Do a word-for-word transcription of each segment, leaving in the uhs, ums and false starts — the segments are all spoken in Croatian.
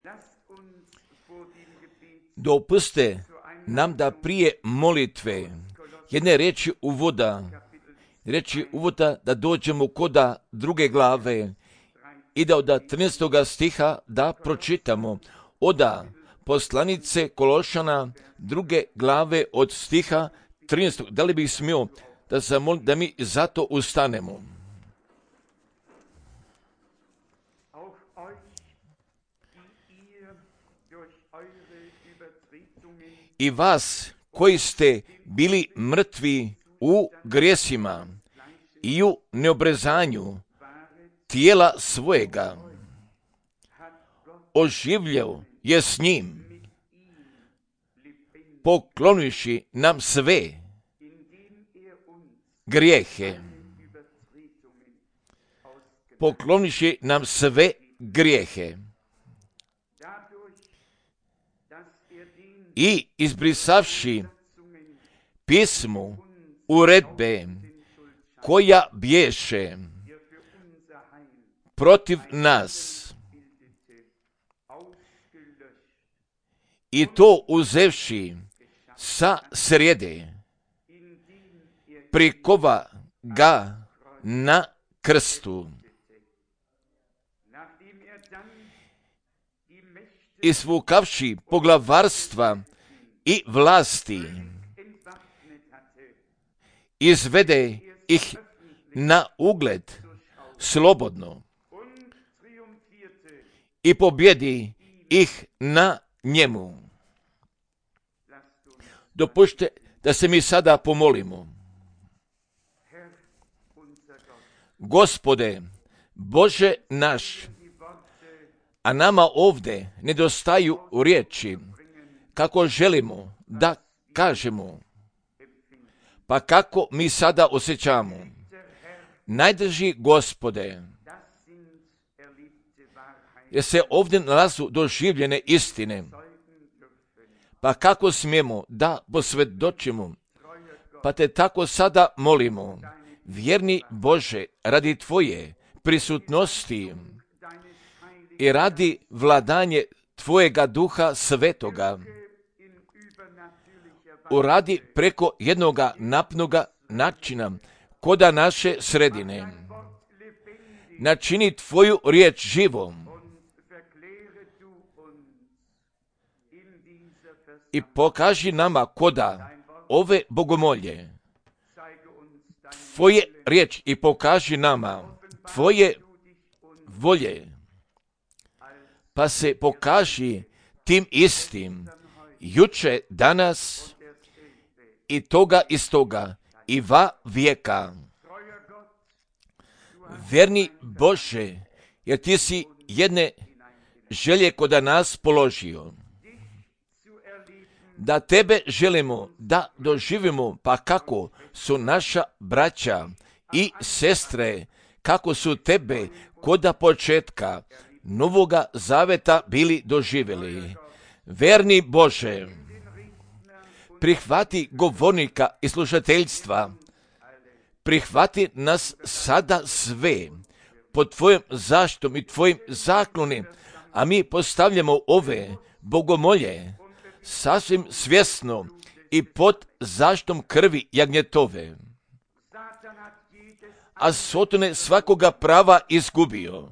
Dopuste nam da prije molitve jedne riječi uvoda, riječi uvoda da dođemo koda druge glave i da od trinaestog stiha da pročitamo oda poslanice Kološana druge glave od stiha trinaestog. Da li bih smio da zamolim da mi zato ustanemo? I vas koji ste bili mrtvi u grijesima i u neobrezanju tijela svojega, oživljao je s njim, poklonivši nam sve grijehe, poklonivši nam sve grijehe i izbrisavši pismu uredbe koja biješe protiv nas i to uzevši sa srijede, prikova ga na krstu. Isvukavši poglavarstva i vlasti, izvede ih na ugled slobodno i pobjedi ih na njemu. Dopušte da se mi sada pomolimo. Gospode, Bože naš, a nama ovdje nedostaju riječi kako želimo da kažemo, pa kako mi sada osjećamo. Najdrži Gospode, jer se ovdje nalazu doživljene istine, pa kako smijemo da posvjedočimo, pa te tako sada molimo, vjerni Bože, radi Tvoje prisutnosti i radi vladanje Tvojega Duha Svetoga, uradi preko jednoga napnoga načina koda naše sredine. Načini Tvoju riječ živom i pokaži nama koda ove bogomolje Tvoje riječ i pokaži nama Tvoje volje, pa se pokaži tim istim juče, danas i toga istoga i va vijeka. Verni Bože, jer Ti si jedne želje koda nas položio, da Tebe želimo da doživimo, pa kako su naša braća i sestre, kako su Tebe koda početka Novoga Zaveta bili doživjeli. Verni Bože, prihvati govornika i slušateljstva, prihvati nas sada sve pod Tvojom zaštitom i Tvojim zaklonom, a mi postavljamo ove bogomolje sasvim svjesno i pod zaštitom krvi jagnjetove. A Satan je svakoga prava izgubio,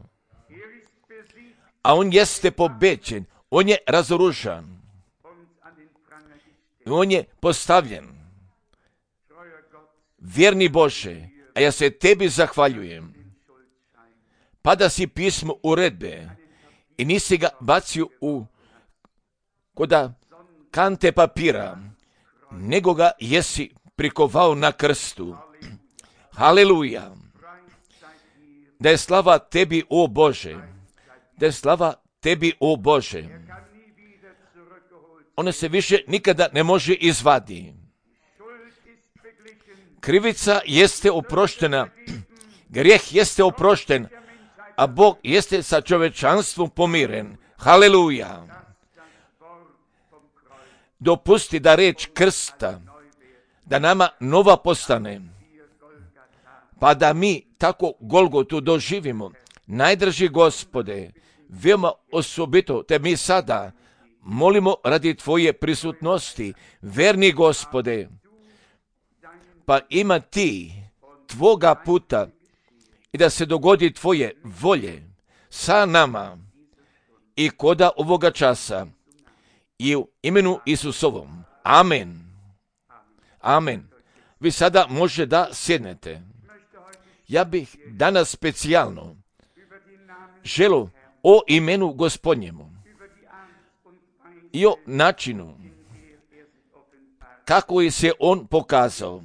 a on jeste pobeđen, on je razoružan, on je postavljen. Vjerni Bože, a ja se Tebi zahvaljujem, pa da si pismo uredbe i nisi ga bacio u koda kante papira, nego ga jesi prikovao na krstu. Haleluja! Da je slava Tebi, o Bože, da je slava Tebi, o Bože. Ona se više nikada ne može izvadi. Krivica jeste oproštena, grijeh jeste oprošten, a Bog jeste sa čovečanstvom pomiren. Haleluja! Dopusti da reč krsta, da nama nova postane, pa da mi tako Golgotu doživimo. Najdrži Gospode, veoma osobito te mi sada molimo radi tvoje prisutnosti, verni Gospode, pa ima ti tvoga puta i da se dogodi tvoje volje sa nama i koda ovoga časa i u imenu Isusovom. Amen. Amen. Vi sada možete da sjednete. Ja bih danas specijalno želio o imenu Gospodnjemu i o načinu kako je se on pokazao,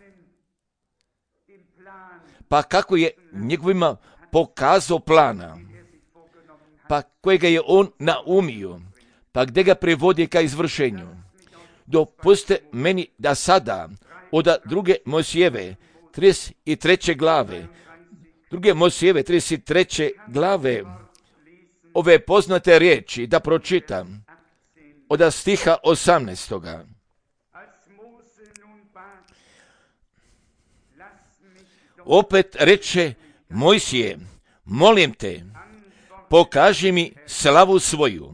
pa kako je njegovima pokazao plana, pa kojega je on naumio, pa gdje ga privodi ka izvršenju. Dopustite meni da sada od druge Mojsijeve trideset treće glave, druge Mojsijeve trideset treće glave, ove poznate riječi da pročitam od stiha osamnaestoga. Opet reče Mojsije, molim te, pokaži mi slavu svoju.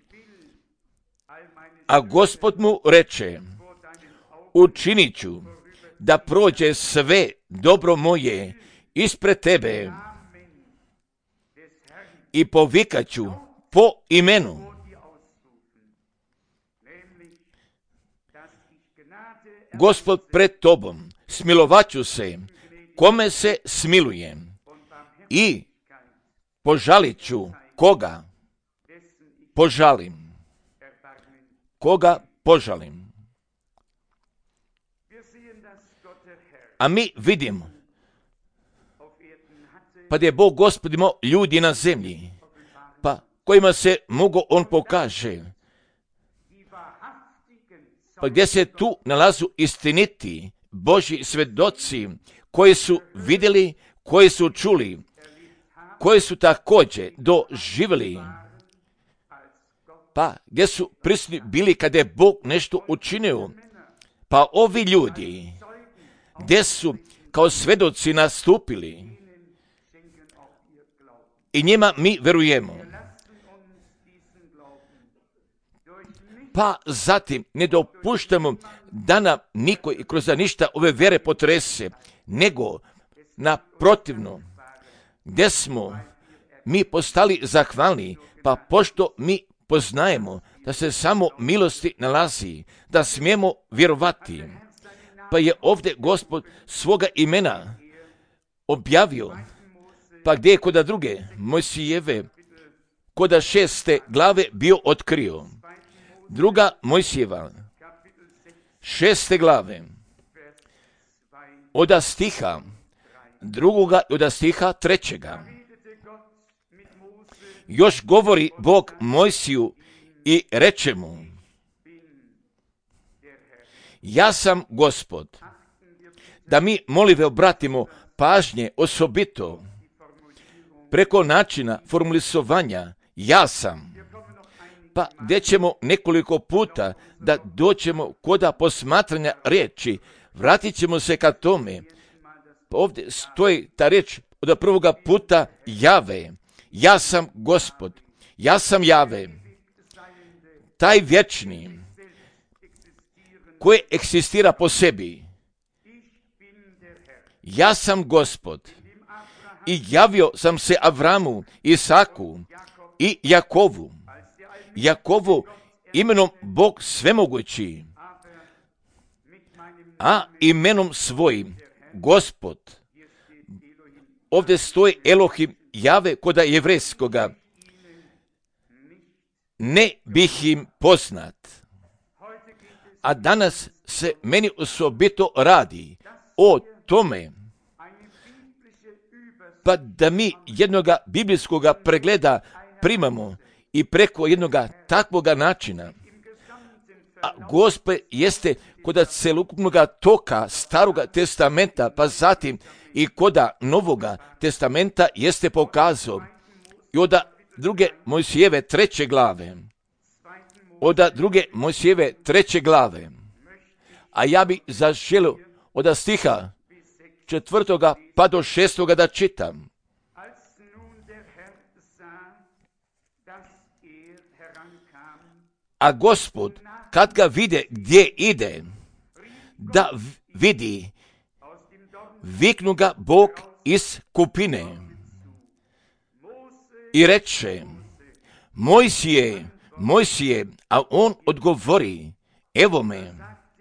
A Gospod mu reče, učinit ću da prođe sve dobro moje ispred tebe i povikat ću po imenu. Gospod pred tobom, smilovat ću se kome se smilujem i požalit ću koga požalim. Koga požalim. A mi vidimo, pa da je Bog Gospod imao ljudi na zemlji, pa kojima se mogo on pokaže, pa gdje se tu nalazu istiniti Božji svedoci koji su vidjeli, koji su čuli, koji su također doživjeli, pa gdje su prisutni bili kada je Bog nešto učinio. Pa ovi ljudi gdje su kao svedoci nastupili i njima mi verujemo. Pa zatim ne dopuštamo da nam niko i kroz ništa ove vere potrese, nego naprotivno, gdje smo mi postali zahvalni, pa pošto mi poznajemo da se samo milosti nalazi, da smijemo vjerovati, pa je ovdje Gospod svoga imena objavio, pa gdje je koda druge Mojsijeve, koda šeste glave bio otkrio. Druga Mojsijeva, šeste glave, oda stiha drugoga i oda stiha trećega. Još govori Bog Mojsiju i reče mu, ja sam Gospod. Da mi, molive, obratimo pažnje osobito preko načina formulisovanja ja sam, pa gdje ćemo nekoliko puta da doćemo koda posmatranja riječi, vratit ćemo se ka tome. Pa ovdje stoji ta riječ od prvoga puta Jave. Ja sam Gospod, ja sam Jave, taj vječni, koji eksistira po sebi. Ja sam Gospod i javio sam se Avramu, Isaku i Jakovu. Jakovu imenom Bog svemogući, a imenom svojim Gospod. Ovdje stoji Elohim Jave koda jevrejskoga. Ne bih im poznat. A danas se meni osobito radi o tome, pa da mi jednoga biblijskoga pregleda primamo i preko jednoga takvoga načina. A Gospod jeste koda celokupnoga toka Staroga testamenta, pa zatim i koda Novoga testamenta jeste pokazao. I od druge Mojsijeve treće glave, od druge Mojsijeve treće glave, a ja bih zaželio od stiha četvrtoga pa do šestoga da čitam. A Gospod, kad ga vide gdje ide, da vidi, viknu ga Bog iz kupine i reče, Mojsije, Mojsije, a on odgovori, evo me.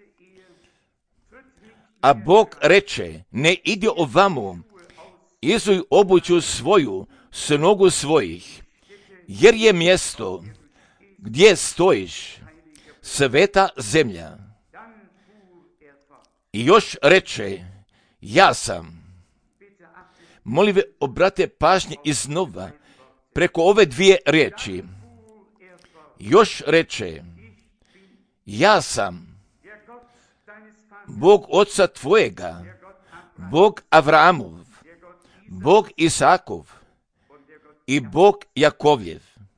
A Bog reče, ne idi ovamo, izuj obuću svoju s nogu svojih, jer je mjesto gdje stojiš sveta zemlja. I još reče, ja sam. Molim, obrate pažnje iznova preko ove dvije riječi. Još reče, ja sam Bog oca tvojega, Bog Avramov, Bog Isakov i Bog Jakovljev.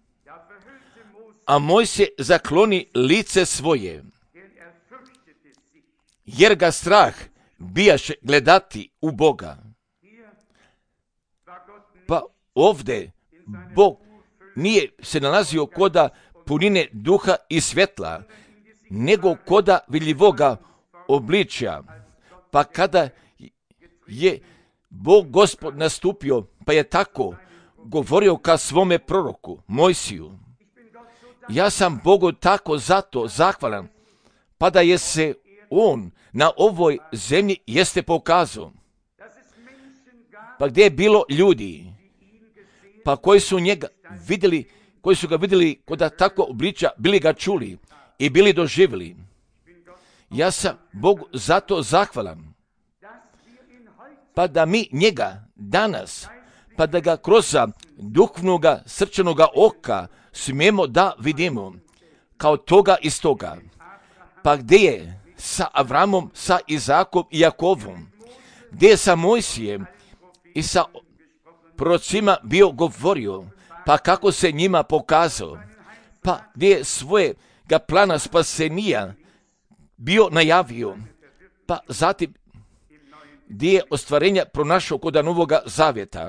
A Mojsije zakloni lice svoje, jer ga strah bijaše gledati u Boga. Pa ovdje Bog nije se nalazio koda punine duha i svjetla, nego koda vidljivoga obličja. Pa kada je Bog Gospod nastupio, pa je tako govorio ka svome proroku, Mojsiju. Ja sam Bogu tako zato zahvalan, pa da je se on na ovoj zemlji jeste pokazao. Pa gdje je bilo ljudi, pa koji su njega vidjeli, koji su ga vidjeli koda tako obliča, bili ga čuli i bili doživjeli. Ja sam Bogu zato zahvalan, pa da mi njega danas, pa da ga kroz duhovnoga srčanoga oka smijemo da vidimo kao toga iz toga. Pa gdje je sa Avramom, sa Izakom i Jakovom, gdje je sa Mojsijem i sa prorocima bio govorio, pa kako se njima pokazao, pa gdje je svojega plana spasenija bio najavio, pa zatim gdje je ostvarenja pronašao kod Novoga Zavjeta.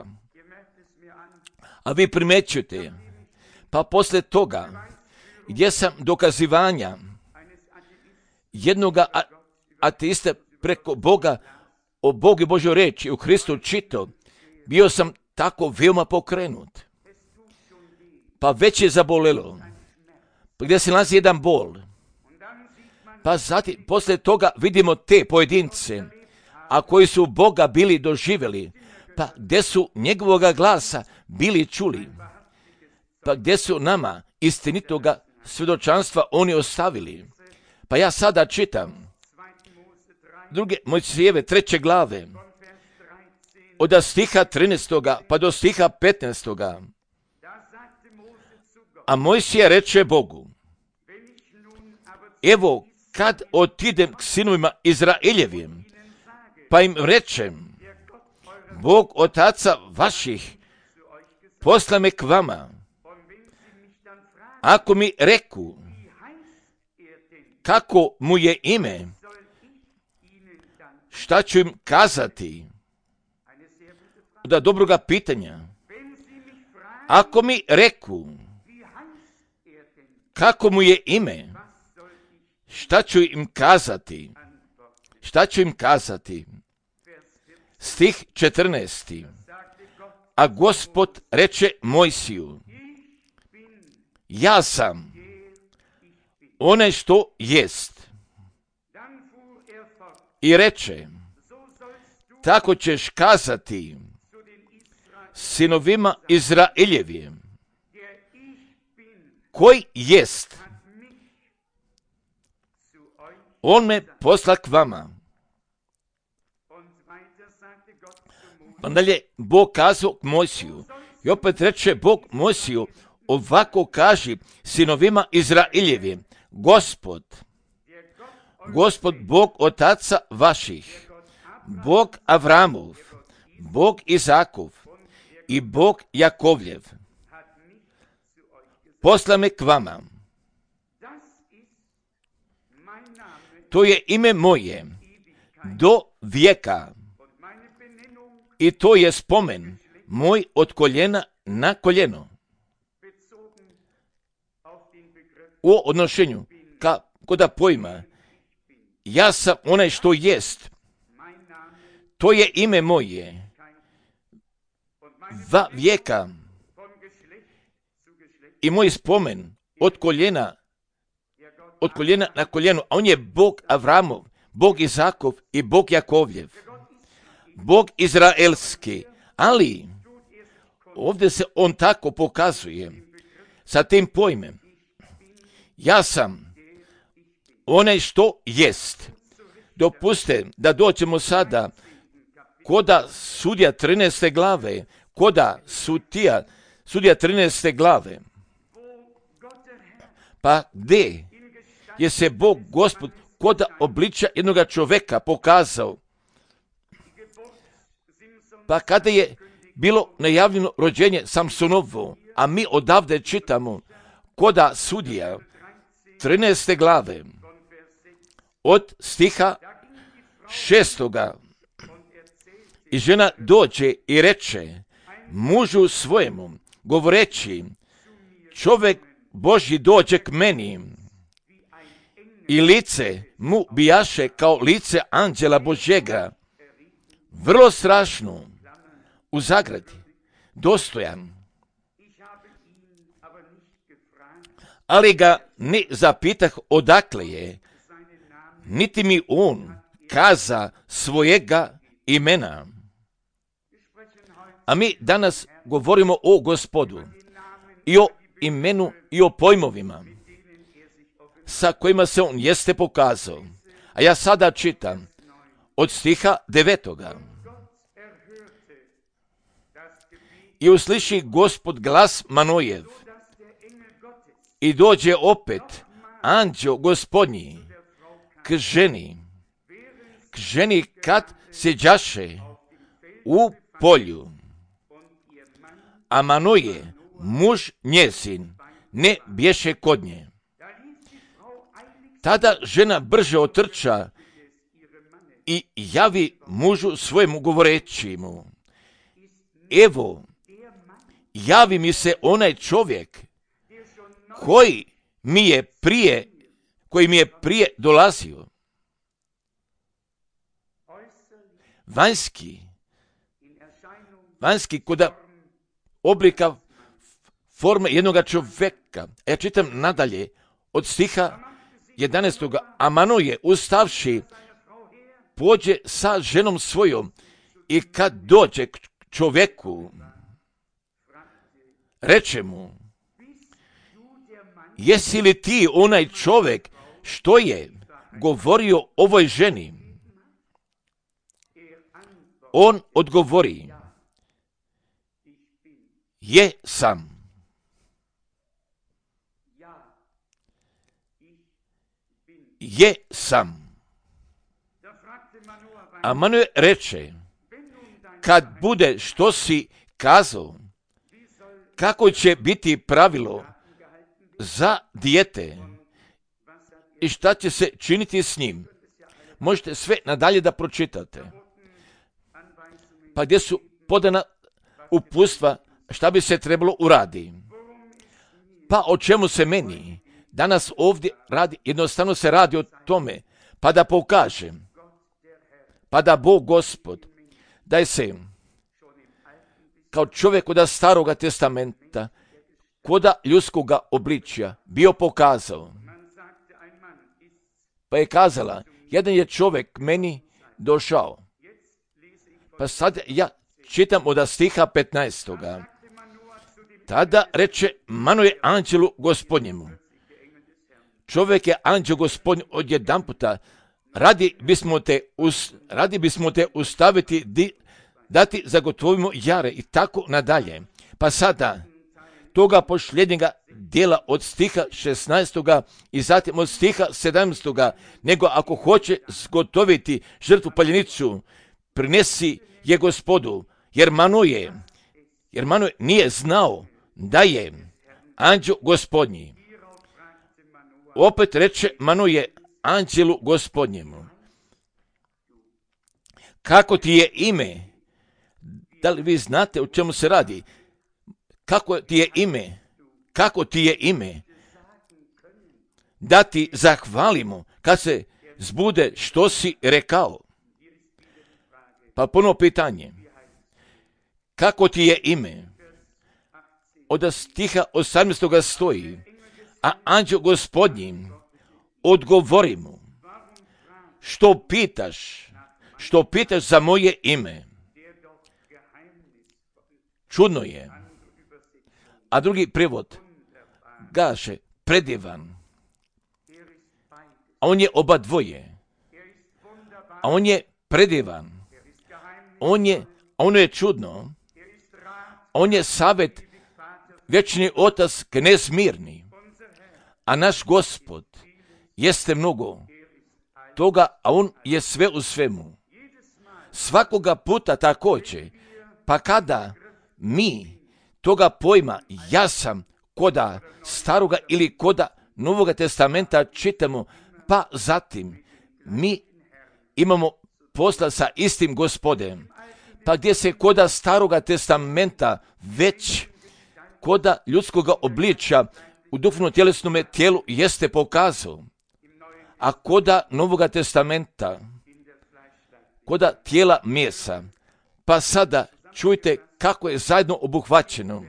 A vi primećujete, pa poslije toga, gdje sam dokazivanja jednoga ateista preko Boga, o Bogu i Božoj reči u Hristu čitao, bio sam tako veoma pokrenut. Pa već je zabolelo, pa gdje se nalazi jedan bol. Pa zatim, poslije toga vidimo te pojedince, a koji su Boga bili doživjeli, pa gdje su njegovoga glasa bili čuli, pa gdje su nama istinitoga svjedočanstva oni ostavili. Pa ja sada čitam druge Mojsijeve treće glave, od stiha trinaestoga pa do stiha petnaestoga. A Mojsije reče Bogu, evo kad otidem k sinovima Izraeljevim, pa im rečem, Bog otaca vaših posla me k vama. Ako mi reku, kako mu je ime, šta ću im kazati? Da dobroga pitanja. Ako mi reku, kako mu je ime, šta ću im kazati? Šta ću im kazati? Stih četrnaesti. A Gospod reče Mojsiju, ja sam onaj što jest. I reče, tako ćeš kazati sinovima Izraeljevim, koji jest, on me posla k vama. Pa dalje Bog kazao k Mojsiju, i opet reče Bog Mojsiju, ovako kaži sinovima Izraeljevim, Gospod, Gospod Bog otaca vaših, Bog Avramov, Bog Izakov i Bog Jakovljev, posla me k vama. To je ime moje do vijeka i to je spomen moj od koljena na koljeno. u odnošenju ka, koda pojma, ja sam onaj što jest, to je ime moje, va vijeka, i moj spomen od koljena, od koljena na koljenu, a on je Bog Avramov, Bog Izakov i Bog Jakovljev, Bog Izraelski, ali ovdje se on tako pokazuje sa tim pojmem. Ja sam onaj što jest. Dopustite da dođemo sada koda sudija trinaeste glave, koda sudija, sudija trinaeste glave. Pa gdje je se Bog Gospod koda obličja jednoga čovjeka pokazao? Pa kada je bilo najavljeno rođenje Samsonovo, a mi odavde čitamo koda sudija trinaeste glave od stiha šestoga. I žena dođe i reče mužu svojemu, govoreći, čovjek Božji dođe k meni i lice mu bijaše kao lice anđela Božjega, vrlo strašno, u zagradi, dostojan. Ali ga ne zapitah odakle je, niti mi on kaza svojega imena. A mi danas govorimo o Gospodu i o imenu i o pojmovima sa kojima se on jeste pokazao. A ja sada čitam od stiha devetoga. I usliši Gospod glas Manojev i dođe opet anđeo Gospodnji k ženi, k ženi kad sjeđaše u polju. A Manoje, muž njezin, ne bješe kod nje. Tada žena brže otrča i javi mužu svojemu govoreći mu, evo, javi mi se onaj čovjek koji mi je prije, koji mi je prije dolazio. Vanjski, vanjski koda oblika forme jednoga čovjeka. Ja čitam nadalje od stiha jedanaestoga. A Manoje, ustavši, pođe sa ženom svojom i kad dođe k čovjeku, reče mu, jesi li ti onaj čovjek što je govorio ovoj ženi? On odgovori, je sam. Je sam. A Manoje reče, kad bude što si kazao, kako će biti pravilo za dijete i šta će se činiti s njim? Možete sve nadalje da pročitate. Pa gdje su podana uputstva šta bi se trebalo uraditi? Pa o čemu se meni danas ovdje radi? Jednostavno se radi o tome, pa da pokažem, pa da Bog Gospod, da je se kao čovjek od staroga testamenta, koda ljudskoga obličja bio pokazao. Pa je kazala, jedan je čovjek meni došao. Pa sad ja čitam od stiha petnaestoga. Tada reče Manoje anđelu Gospodnjemu. Čovjek je anđel Gospodnji odjedanputa, radi bismo te, us, radi bismo te ustaviti, di, da ti zagotovimo jare i tako nadalje. Pa sada toga posljednjega dijela od stiha šesnaestoga i zatim od stiha sedamnaestoga, nego ako hoće zgotoviti žrtvu paljenicu, prinesi je Gospodu, jer Manoje, jer Manoje nije znao da je anđel Gospodnji. Opet reče Manoje anđelu Gospodnjemu, kako ti je ime? Da li vi znate o čemu se radi? Kako ti je ime? Kako ti je ime? da ti zahvalimo kad se zbude što si rekao. Pa puno pitanje, kako ti je ime? Od stiha osamnaestog stoji, a anđeo Gospodnji odgovori mu, što pitaš, što pitaš za moje ime? Čudno je. A drugi prevod kaže, predivan. A on je oba dvoje. A on je predivan. On je, ono je čudno. On je savjet, vječni otac, knez mirni. A naš Gospod jeste mnogo toga, a on je sve u svemu. Svakoga puta također, pa kada mi toga pojma, ja sam koda staroga ili koda Novoga testamenta čitamo, pa zatim mi imamo posla sa istim Gospodem. Pa gdje se koda staroga testamenta već koda ljudskoga obličja u duhovno tjelesnome tijelu jeste pokazao, a koda Novoga testamenta, koda tijela mjesa, pa sada čujte kako je zajedno obuhvaćeno.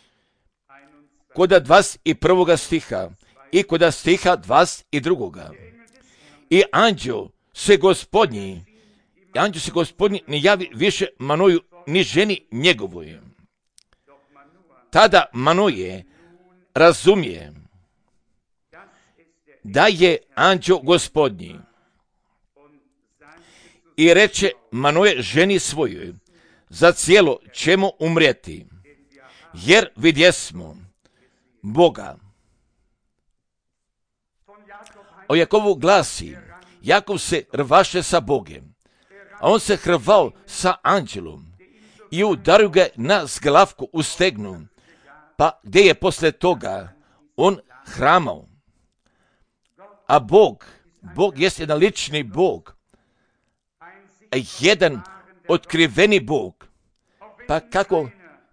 Koda dvadeset prvog stiha i koda stiha dvadeset drugoga. I anđeo se Gospodnji, anđeo se Gospodnji ne javi više Manoju ni ženi njegovoj. Tada Manoje razumije da je anđeo Gospodnji i reče Manoje ženi svojoj, za cijelo ćemo umrijeti, jer vidjesmo Boga. O Jakovu glasi, Jakov se rvaše sa Bogem, a on se hrvao sa anđelom i udario ga na zglavku u stegnu, pa gdje je posle toga on hramao. A Bog, Bog jest jedan lični Bog, a jedan otkriveni Bog. Pa kako,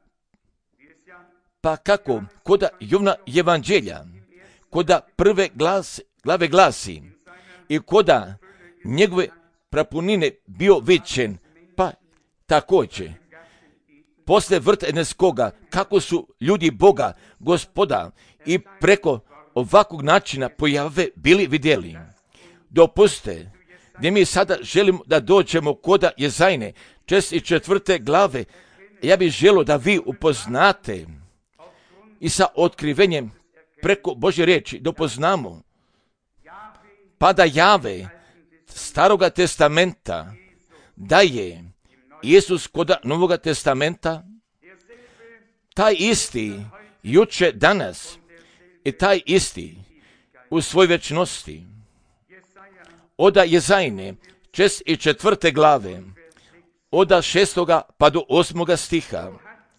pa kako, koda Jovna evanđelja, koda prve glas, glave glasi i koda njegove prapunine bio viđen, pa također, posle vrta Edenskoga, kako su ljudi Boga, Gospoda, i preko ovakvog načina pojave bili vidjeli. Dopuste, gdje mi sada želimo da dođemo koda Jezajne, šezdeset četvrte glave, ja bih želio da vi upoznate i sa otkrivenjem preko Božje riječi dopoznamo, pa da jave staroga testamenta, da je Isus koda Novoga testamenta, taj isti juče, danas i taj isti u svoj večnosti. Oda Jezajne, šezdeset četvrte glave, oda šestoga pa do osmoga stiha.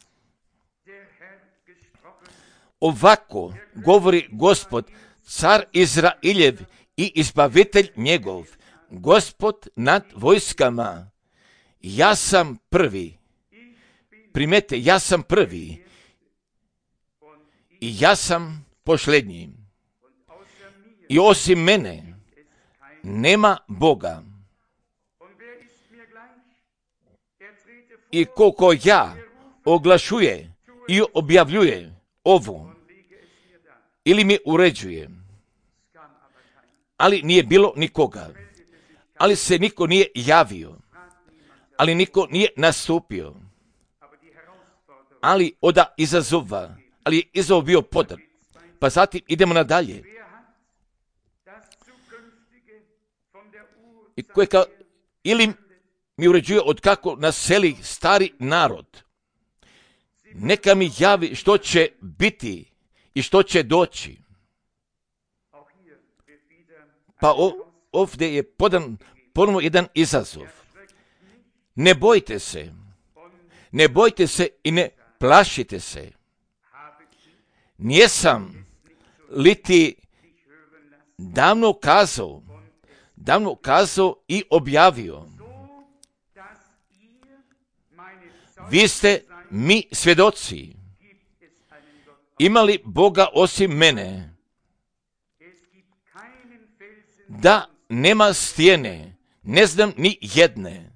Ovako govori Gospod, car Izrailjev i izbavitelj njegov, Gospod nad vojskama. Ja sam prvi. Primete, ja sam prvi i ja sam posljednji. I osim mene nema Boga. I koliko ja oglašuje i objavljuje ovo, ili mi uređuje, ali nije bilo nikoga, ali se niko nije javio, ali niko nije nastupio, ali oda izazova, ali je izazov bio podan. Pa zatim idemo nadalje. I koje kao, ili mi uređuje od kako naseli stari narod. Neka mi javi što će biti i što će doći. Pa ovdje je podan ponovno jedan izazov. Ne bojte se. Ne bojte se i ne plašite se. Nijesam li ti davno kazao, davno kazao i objavio. Vi ste mi svjedoci. Ima li Boga osim mene? da nema stijene, ne znam ni jedne.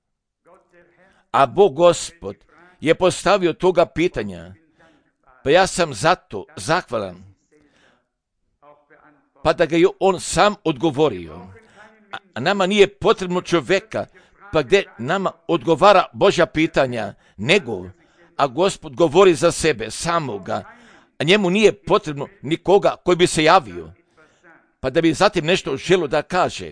A Bog Gospod je postavio toga pitanja, pa ja sam zato zahvalan, pa da ga je on sam odgovorio. A nama nije potrebno čovjeka, pa gdje nama odgovara Božja pitanja, nego, a Gospod govori za sebe, samoga, a njemu nije potrebno nikoga koji bi se javio, pa da bi zatim nešto želio da kaže.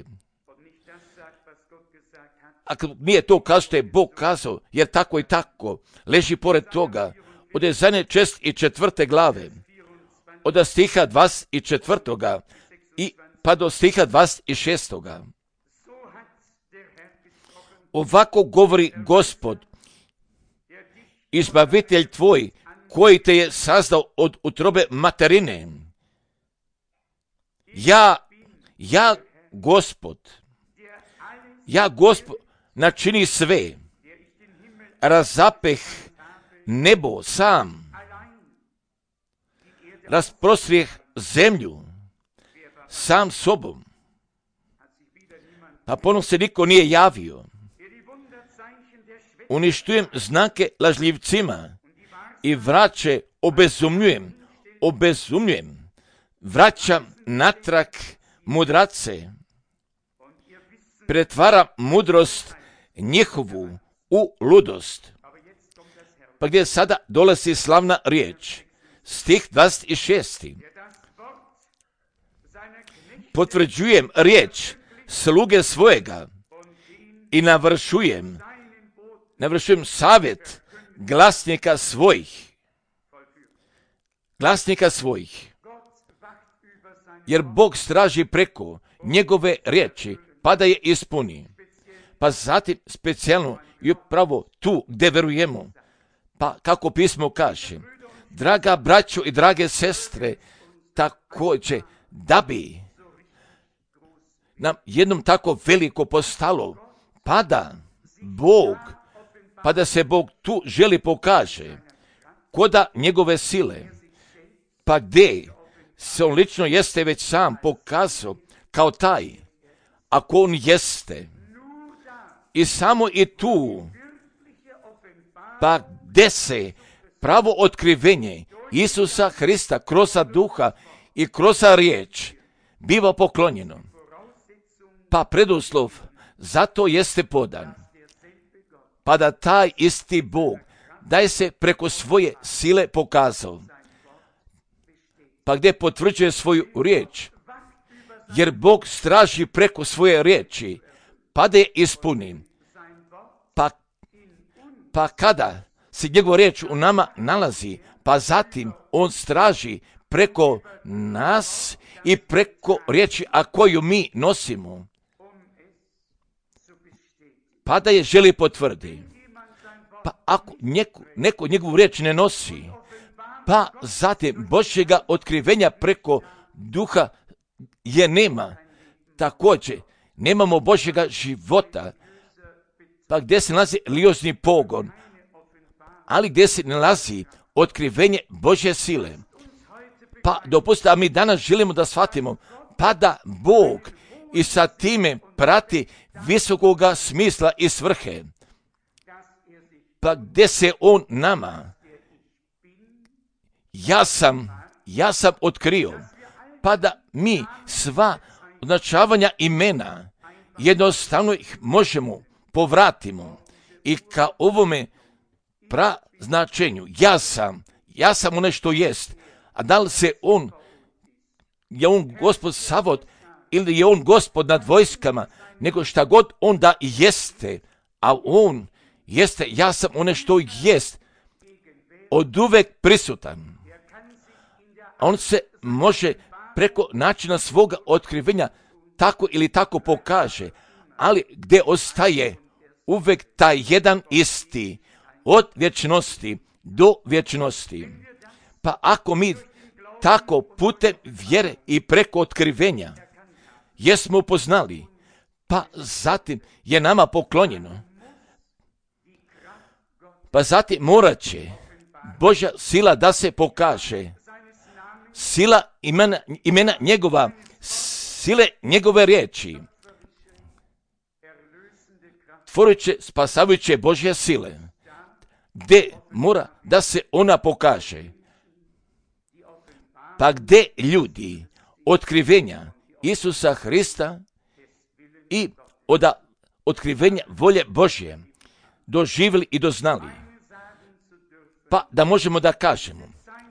Ako nije to kao što je Bog kazao, jer tako i tako leži pored toga, od Ezajne čest i četvrte glave, od stiha dvadeset i četvrtoga i pa do stiha dvadeset i šestoga. Ovako govori Gospod, izbavitelj tvoj, koji te je sazdao od utrobe materine. Ja, ja, Gospod, ja, Gospod, načini sve, razapeh nebo sam, rasprostrijeh zemlju sam sobom, pa ponovno se niko nije javio. Uništujem znake lažljivcima i vraće obezumljujem, obezumljujem, vraćam natrag mudrace, pretvara mudrost njihovu u ludost. Pa gdje sada dolazi slavna riječ, stih dvadeset šest. Potvrđujem riječ sluge svojega i navršujem, navršujem savjet glasnika svojih, glasnika svojih, jer Bog straži preko njegove riječi, pa da je ispuni. Pa zatim specijalno i upravo tu gdje verujemo, pa kako pismo kaže, draga braćo i drage sestre, također da bi nam jednom tako veliko postalo, pa da Bog, pa da se Bog tu želi pokaže, koda njegove sile, pa gdje se on lično jeste već sam pokazao kao taj, ako on jeste, i samo i tu, pa gdje se pravo otkrivenje Isusa Hrista kroz duha i kroz riječ biva poklonjeno, pa preduslov zato jeste podan, pa da taj isti Bog da je se preko svoje sile pokazao, pa gdje potvrđuje svoju riječ, jer Bog straži preko svoje riječi, pa da je ispuni. Pa, pa kada se njegova riječ u nama nalazi, pa zatim on straži preko nas i preko riječi, a koju mi nosimo, pa da je želi potvrdi. Pa ako neko, neko njegovu riječ ne nosi, pa zatim Božjega otkrivenja preko duha je nema, također nemamo Božjega života, pa gdje se nalazi liozni pogon, ali gdje se nalazi otkrivenje Božje sile. Pa dopustite, a mi danas želimo da shvatimo, pa da Bog i sa time prati visokoga smisla i svrhe, pa gdje se on nama, ja sam, ja sam otkrio, pa da mi sva označavanja imena jednostavno ih možemo povratimo i ka ovome praznačenju, ja sam, ja sam ono što jest, a da li se on, je on Gospod Savod ili je on Gospod nad vojskama, nego šta god on da jeste, a on jeste, ja sam ono što jest, od uvek prisutan. On se može preko načina svoga otkrivenja tako ili tako pokaže, ali gdje ostaje uvek taj jedan isti, od vječnosti do vječnosti. Pa ako mi tako putem vjere i preko otkrivenja jesmo upoznali, pa zatim je nama poklonjeno, pa zatim morat će Božja sila da se pokaže, sila imena, imena njegova sile njegove riječi, tvoreće spasavajuće Božje sile, gdje mora da se ona pokaže. Pa gdje ljudi otkrivenja Isusa Hrista i od otkrivenja volje Božje doživjeli i doznali, pa da možemo da kažemo,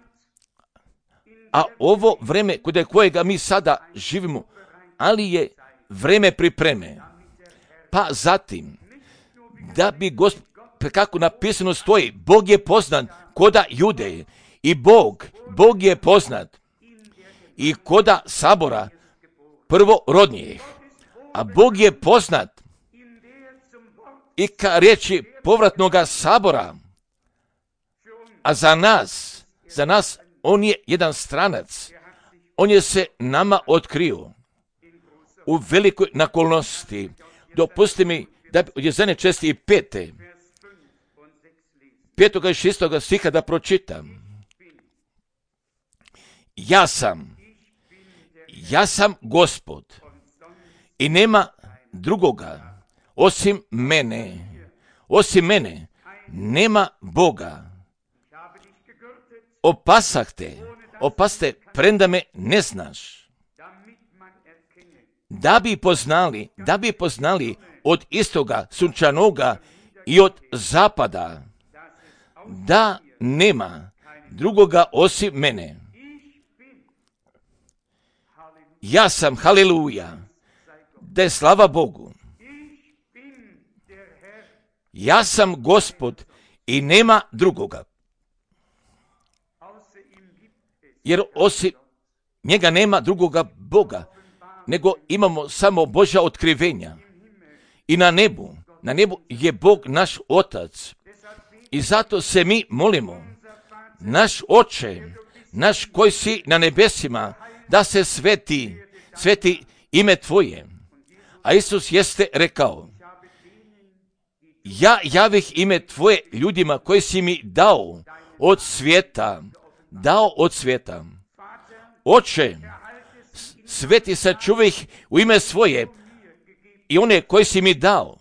a ovo vreme kod kojega mi sada živimo, ali je vreme pripreme, pa zatim, da bi Gospod, kako napisano stoji, Bog je poznat koda Judeje i Bog, Bog je poznat i koda sabora prvorodnijih, a Bog je poznat i ka riječi povratnoga sabora, a za nas, za nas on je jedan stranac, on je se nama otkrio u velikoj nakolnosti. Dopusti mi da od Jezene česti i pete, petoga i šestoga stiha da pročitam. Ja sam, ja sam Gospod i nema drugoga osim mene, osim mene nema Boga. Opasah te, opaste, premda me ne znaš. Da bi poznali, da bi poznali od istoga sunčanoga i od zapada, da nema drugoga osim mene. Ja sam, haleluja, da je slava Bogu. Ja sam Gospod i nema drugoga. Jer osim njega nema drugoga Boga, nego imamo samo Božja otkrivenja. I na nebu, na nebu je Bog naš Otac. I zato se mi molimo, naš Oče, naš koji si na nebesima, da se sveti, sveti ime Tvoje. A Isus jeste rekao, ja javih ime Tvoje ljudima koji si mi dao od svijeta, dao od svijeta. Oče, sveti sačuvaj ih u ime svoje i one koji si mi dao.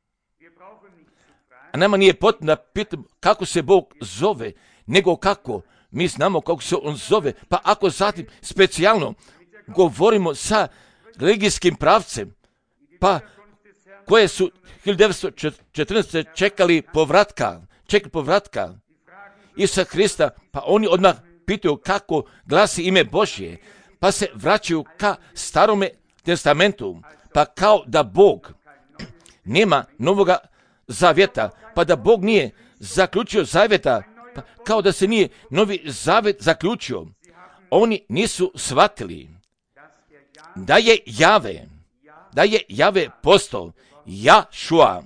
A nama nije potrebno da pitam kako se Bog zove, nego kako mi znamo kako se on zove. Pa ako zatim specijalno govorimo sa religijskim pravcem, pa koje su hiljadu devetsto četrnaeste. čekali povratka, čekali povratka Isusa Hrista, pa oni odmah pitaju kako glasi ime Božje, pa se vraćaju ka starome testamentu, pa kao da Bog nema novoga zavjeta, pa da Bog nije zaključio zavjeta, pa kao da se nije novi zavjet zaključio. Oni nisu shvatili da je Jave, da je Jave postao Jašua,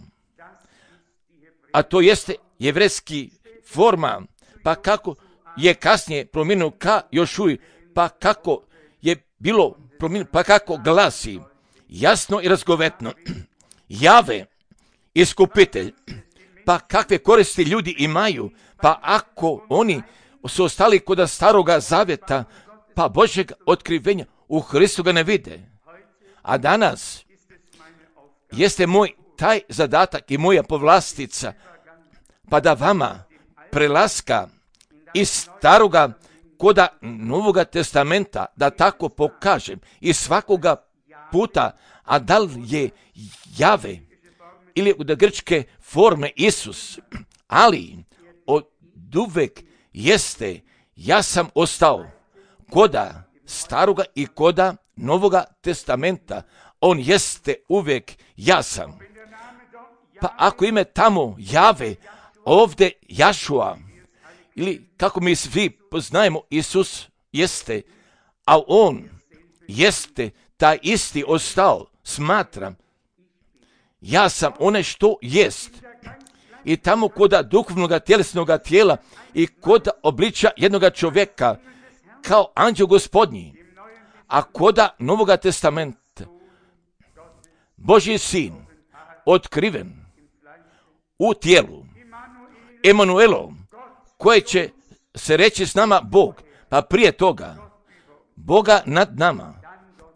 a to jeste jevrejski forma, pa kako je kasnije promijenio ka Jošuji, pa kako je bilo promijenio, pa kako glasi jasno i razgovetno Jave, iskupitelj. Pa kakve koristi ljudi imaju, pa ako oni su ostali kod staroga zavjeta, pa Božjeg otkrivenja u Hristu ga ne vide. A danas jeste moj taj zadatak i moja povlastica, pa da vama prelaska iz staroga koda Novoga testamenta, da tako pokažem, i svakoga puta, a da li je Jave ili od grčke forme Isus, ali od uvek jeste, ja sam ostao koda staroga i koda Novoga testamenta, on jeste uvek ja sam. Pa ako ime tamo Jave, ovdje Jašua, ili kako mi svi poznajemo, Isus jeste, a on jeste taj isti ostao, smatram, ja sam one što jest. I tamo koda duhovnoga tjelesnoga tijela i koda obličja jednoga čovjeka kao anđeo gospodnji, a koda Novoga testamenta Božji sin otkriven u tijelu, Emanuelo, koje će se reći s nama Bog, pa prije toga Boga nad nama,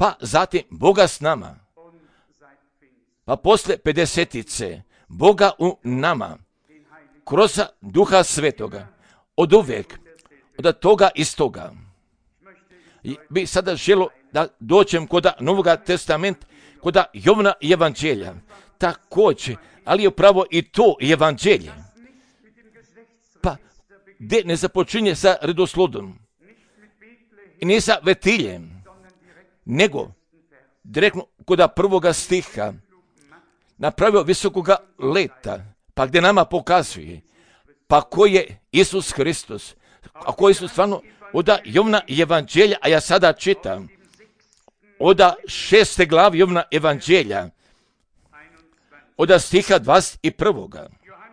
pa zatim Boga s nama, pa posle pedesetice Boga u nama, kroz Duha Svetoga, od uvijek, od toga istoga. I bi sada želo da dođem kod Novoga testamenta, kod Jovana evanđelja, također, ali je upravo i to evanđelje. Pa, gdje ne započinje sa redoslodom, i ne sa vetiljem, nego direktno kod prvoga stiha napravio visokoga leta, pa gdje nama pokazuje, pa ko je Isus Hristos, a koji su stvarno od Jovana evanđelja, a ja sada čitam, od šeste glavi Jovana evanđelja, od stiha dvadeset prvoga.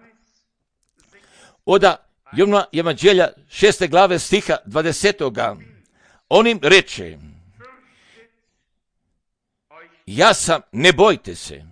Od Jovana evanđelja šeste glave stiha dvadesetoga. On im reče, ja sam, ne bojte se.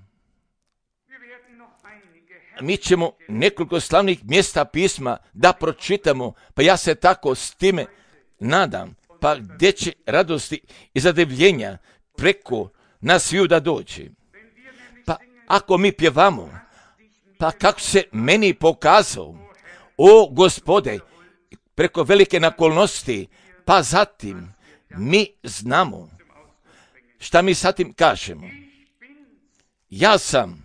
Mi ćemo nekoliko slavnih mjesta pisma da pročitamo, pa ja se tako s time nadam, pa gdje će radosti i zadivljenja preko nas sviju da dođe. Pa ako mi pjevamo, pa kako se meni pokazao, o Gospode, preko velike nakolnosti, pa zatim mi znamo šta mi sa tim kažemo. Ja sam,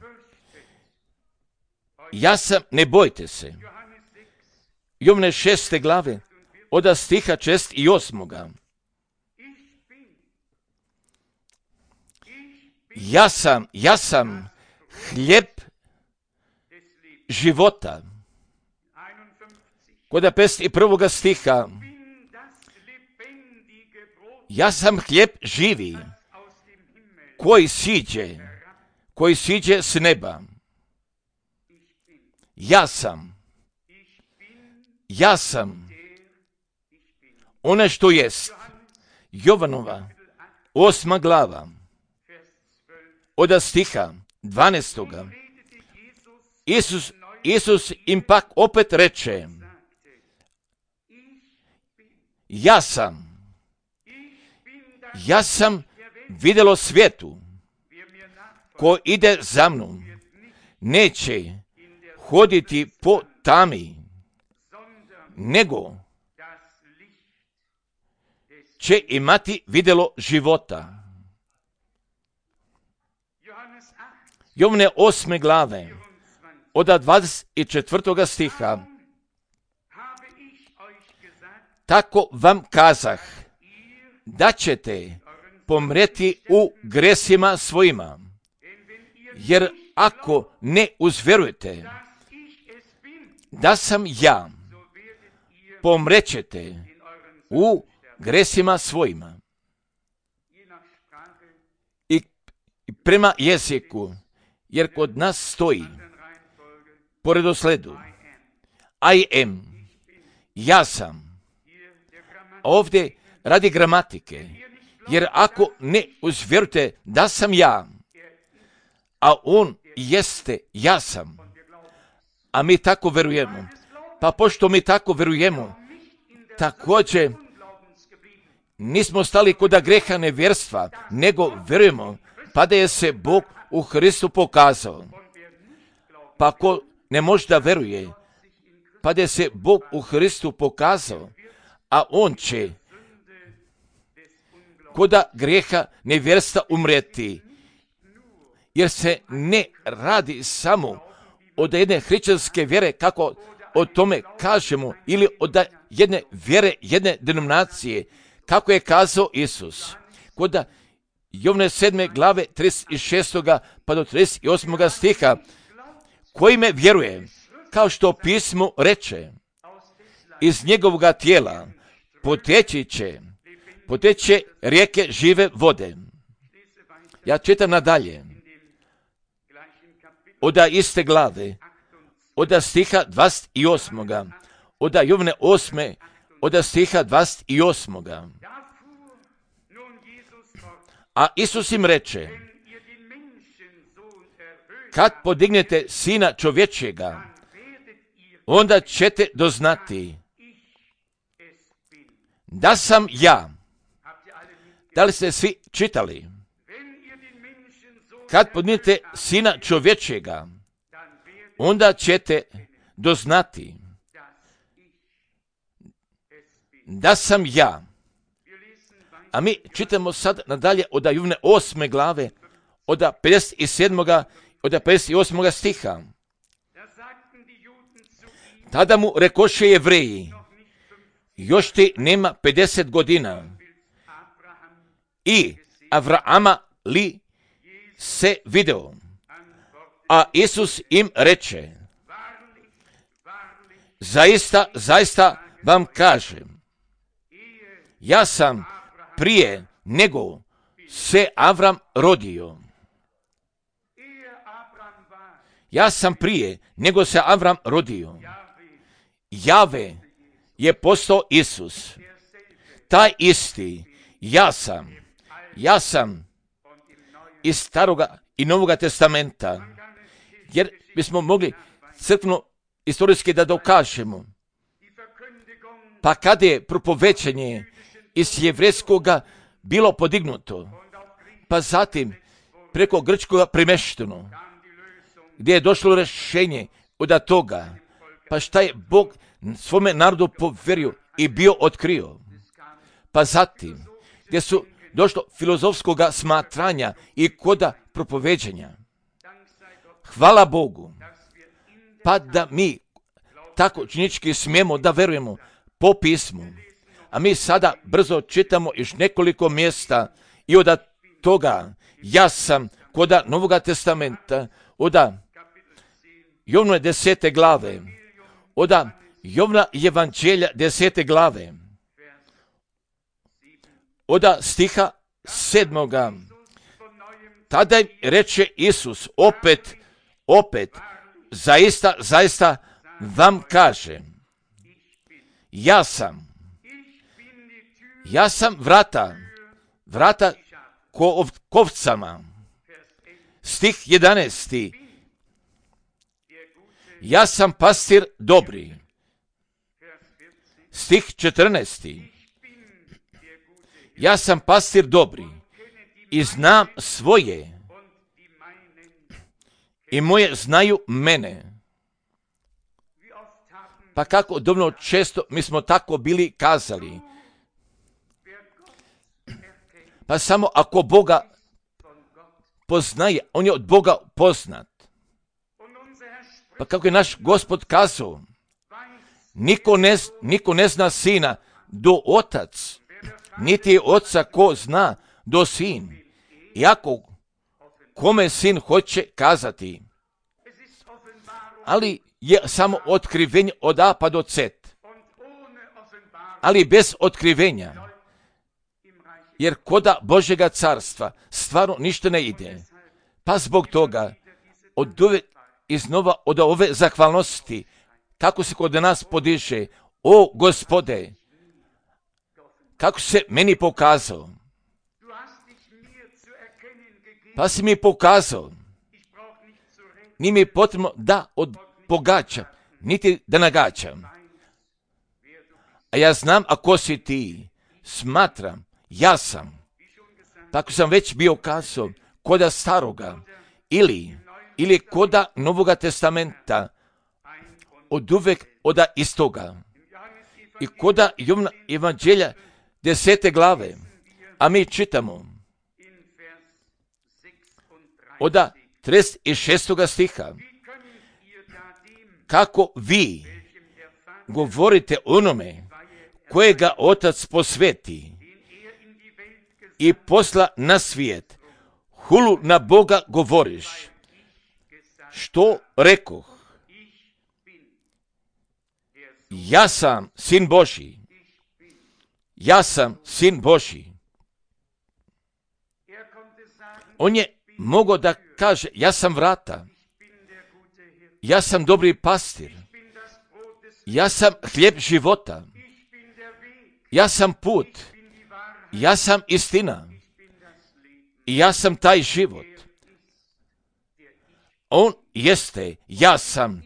ja sam, ne bojte se. Jovane šeste glave, od stiha šest i osmoga. Ja sam, ja sam hljeb života. Kod pedeset prvoga stiha. Ja sam hljeb živi, koji siđe, koji siđe s neba. Ja sam, ja sam ono što jest. Jovanova osma glava, od stiha dvanaestoga. Isus, Isus im pak opet reče, ja sam, ja sam vidjelo svijetu, ko ide za mnom, neće hoditi po tami, nego će imati vidjelo života. Jovane osme glave, od dvadeset četvrtoga stiha. Tako vam kazah, da ćete pomreti u gresima svojima, jer ako ne uzvjerujete da sam ja, pomrećete u gresima svojima. I prema jeziku, jer kod nas stoji po redosledu I am, ja sam. Ovdje radi gramatike, jer ako ne uzvjerujete da sam ja, a on jeste ja sam, a mi tako verujemo, pa pošto mi tako verujemo, također nismo stali kod greha nevjerstva, nego verujemo, pa da je se Bog u Hristu pokazao. Pa ko ne može da veruje, pa da je se Bog u Hristu pokazao, a on će kod greha nevjerstva umreti, jer se ne radi samo od jedne hrišćanske vjere, kako o tome kažemo, ili od jedne vjere, jedne denominacije, kako je kazao Isus. Kod Jovane sedme glave trideset šestog pa do trideset osmog stiha, koji me vjeruje, kao što pismo reče, iz njegovoga tijela poteći će, poteće rijeke žive vode. Ja čitam nadalje, od iste glave, od stiha dvadeset osmog od Jovane osme, od stiha dvadeset osmog. A Isus im reče, kad podignete Sina čovječjega, onda ćete doznati da sam ja. Da li ste svi čitali? Kad podnijete Sina čovječega, onda ćete doznati da sam ja. A mi čitamo sad nadalje od Jovne osme glave, od pedeset sedmog od pedeset osmog stiha. Tada mu rekoše Jevreji, još ti nema pedeset godina i Avrama li se video? A Isus im reče, zaista, zaista vam kažem, ja sam prije nego se Avram rodio. Ja sam prije nego se Avram rodio. Jave je postao Isus. Taj isti, ja sam, ja sam iz Staroga i Novoga testamenta, jer bismo mogli crkveno istorijski da dokažemo. Pa kada je propovećanje iz jevrejskoga bilo podignuto, pa zatim preko grčkoga premešteno, gdje je došlo rješenje od toga, pa šta je Bog svome narodu poverio i bio otkrio. Pa zatim, gdje su došlo filozofskoga smatranja i koda propoveđenja. Hvala Bogu, pa da mi tako činički smijemo da verujemo po pismu. A mi sada brzo čitamo još nekoliko mjesta i od toga ja sam koda Novoga testamenta, od Jovne desete glave, od Jovna evanđelja desete glave, od stiha sedmoga. Tada im reče Isus, opet, opet, zaista, zaista vam kažem, ja sam, ja sam vrata, vrata ko kovcama. Stih jedanesti. Ja sam pastir dobri. Stih četrnaesti. Ja sam pastir dobri i znam svoje i moje znaju mene. Pa kako dovoljno često mi smo tako bili kazali. Pa samo ako Boga poznaje, on je od Boga poznat. Pa kako je naš Gospod kazao, niko ne, niko ne zna sina do otac, niti je oca ko zna do sin. Iako kome sin hoće kazati. Ali je samo otkrivenje od A pa do Z. Ali bez otkrivenja. Jer koda Božjega carstva stvarno ništa ne ide. Pa zbog toga od ove iznova od ove zahvalnosti kako se kod nas podiže, o Gospode, kako se meni pokazao. Pa si mi pokazao. Nije mi potrebno da od pogačam, niti da nagačam. A ja znam ako si ti, smatram, ja sam. Tako sam već bio kazao, koda staroga, ili, ili koda Novoga testamenta, od uvek oda istoga. I koda Jovna evanđelja desete glave, a mi čitamo oda trideset šestoga stiha, kako vi govorite onome kojega Otac posveti i posla na svijet, hulu na Boga govoriš. Što rekoh? Ja sam sin Božji. Ja sam sin Božji. On je mogao da kaže, ja sam vrata. Ja sam dobri pastir. Ja sam hljeb života. Ja sam put. Ja sam istina. I ja sam taj život. On jeste, ja sam.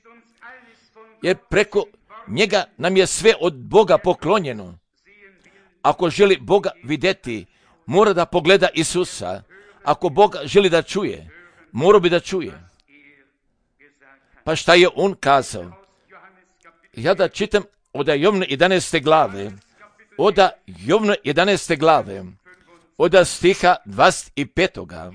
Jer preko njega nam je sve od Boga poklonjeno. Ako želi Boga vidjeti, mora da pogleda Isusa. Ako Boga želi da čuje, mora bi da čuje. Pa šta je on kazao? Ja da čitam od Jovna jedanaeste glave, od Jovna jedanaeste glave, od stiha dvadeset petoga.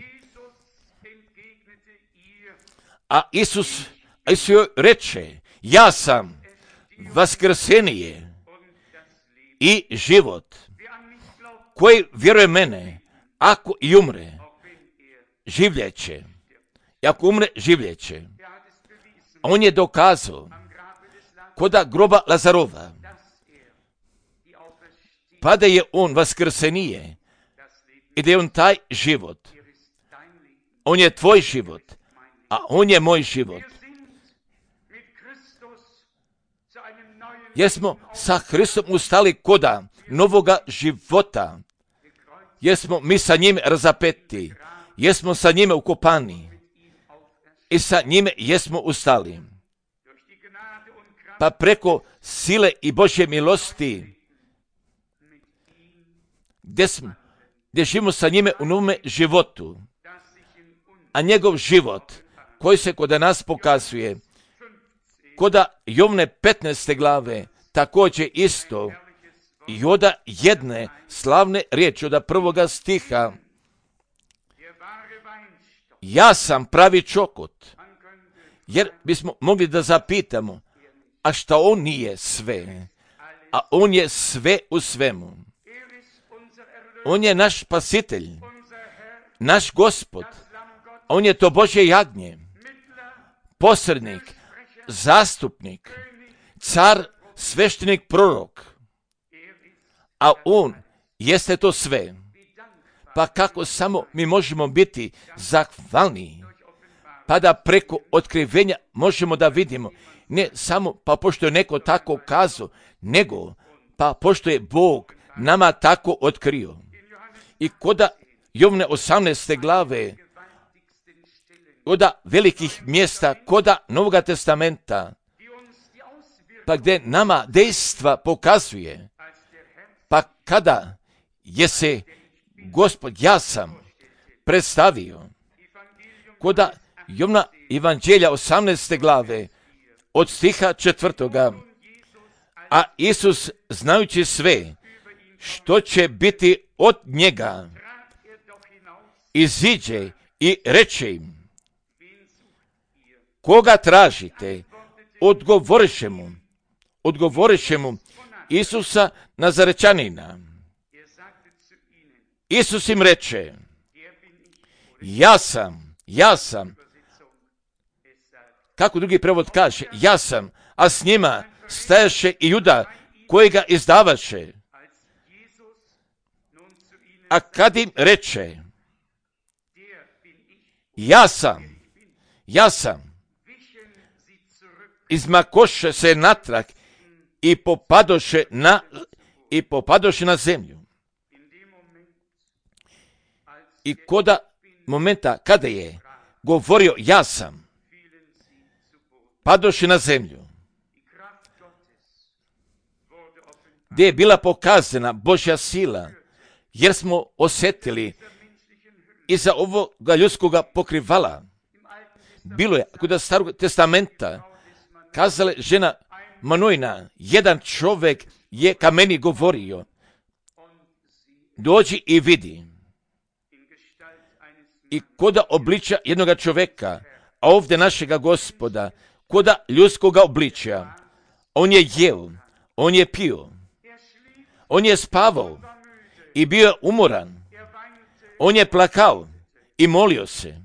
A Isus, a Isus joj reče, ja sam vaskrsenije i život. Koji vjeruje mene, ako i umre, življeće. I ako umre, življeće. On je dokazao koda groba Lazarova, pa da je on vaskrsenije i da je on taj život. On je tvoj život, a on je moj život. Jesmo sa Hristom ustali koda novoga života. Jesmo mi sa njime razapeti. Jesmo sa njime ukopani. I sa njime jesmo ustali. Pa preko sile i Božje milosti, gdje smo, gdje živimo sa njime u novome životu, a njegov život koji se kod nas pokazuje, koda Jovne petnaeste glave, također isto, i od jedne slavne riječi, od prvoga stiha, ja sam pravi čokot, jer bismo mogli da zapitamo, a šta on nije sve, a on je sve u svemu. On je naš spasitelj, naš Gospod, on je to Božje jagnje, posrednik, zastupnik, car, sveštenik, prorok, a on jeste to sve. Pa kako samo mi možemo biti zahvalni, pa da preko otkrivenja možemo da vidimo, ne samo pa pošto je neko tako kazao, nego pa pošto je Bog nama tako otkrio. I koda Jovne osamnaeste glave, koda velikih mjesta, koda Novoga testamenta, pa gdje nama dejstva pokazuje, pa kada je se Gospod, ja sam predstavio, koda Jovna evanđelja osamnaeste glave, od stiha četvrtoga, a Isus, znajući sve, što će biti od njega, iziđe i reče im, koga tražite, odgovoriše mu, odgovoriše mu Isusa Nazarečanina. Isus im reče, ja sam, ja sam, kako drugi prevod kaže, ja sam, a s njima stajaše i Juda, kojega izdavaše. A kad im reče, ja sam, ja sam, izmakoše se natrag i popadoše na, i popadoše na zemlju. I koda momenta kada je govorio ja sam, padoše na zemlju, gdje je bila pokazana Božja sila, jer smo osjetili iza ovoga ljudskoga pokrivala. Bilo je, kod Starog testamenta, kazala žena Manojna, jedan čovjek je ka meni govorio, dođi i vidi. I koda obliča jednoga čovjeka, a ovdje našega Gospoda, koda ljudskoga obličja, on je jeo, on je pio, on je spavao i bio umoran, on je plakao i molio se.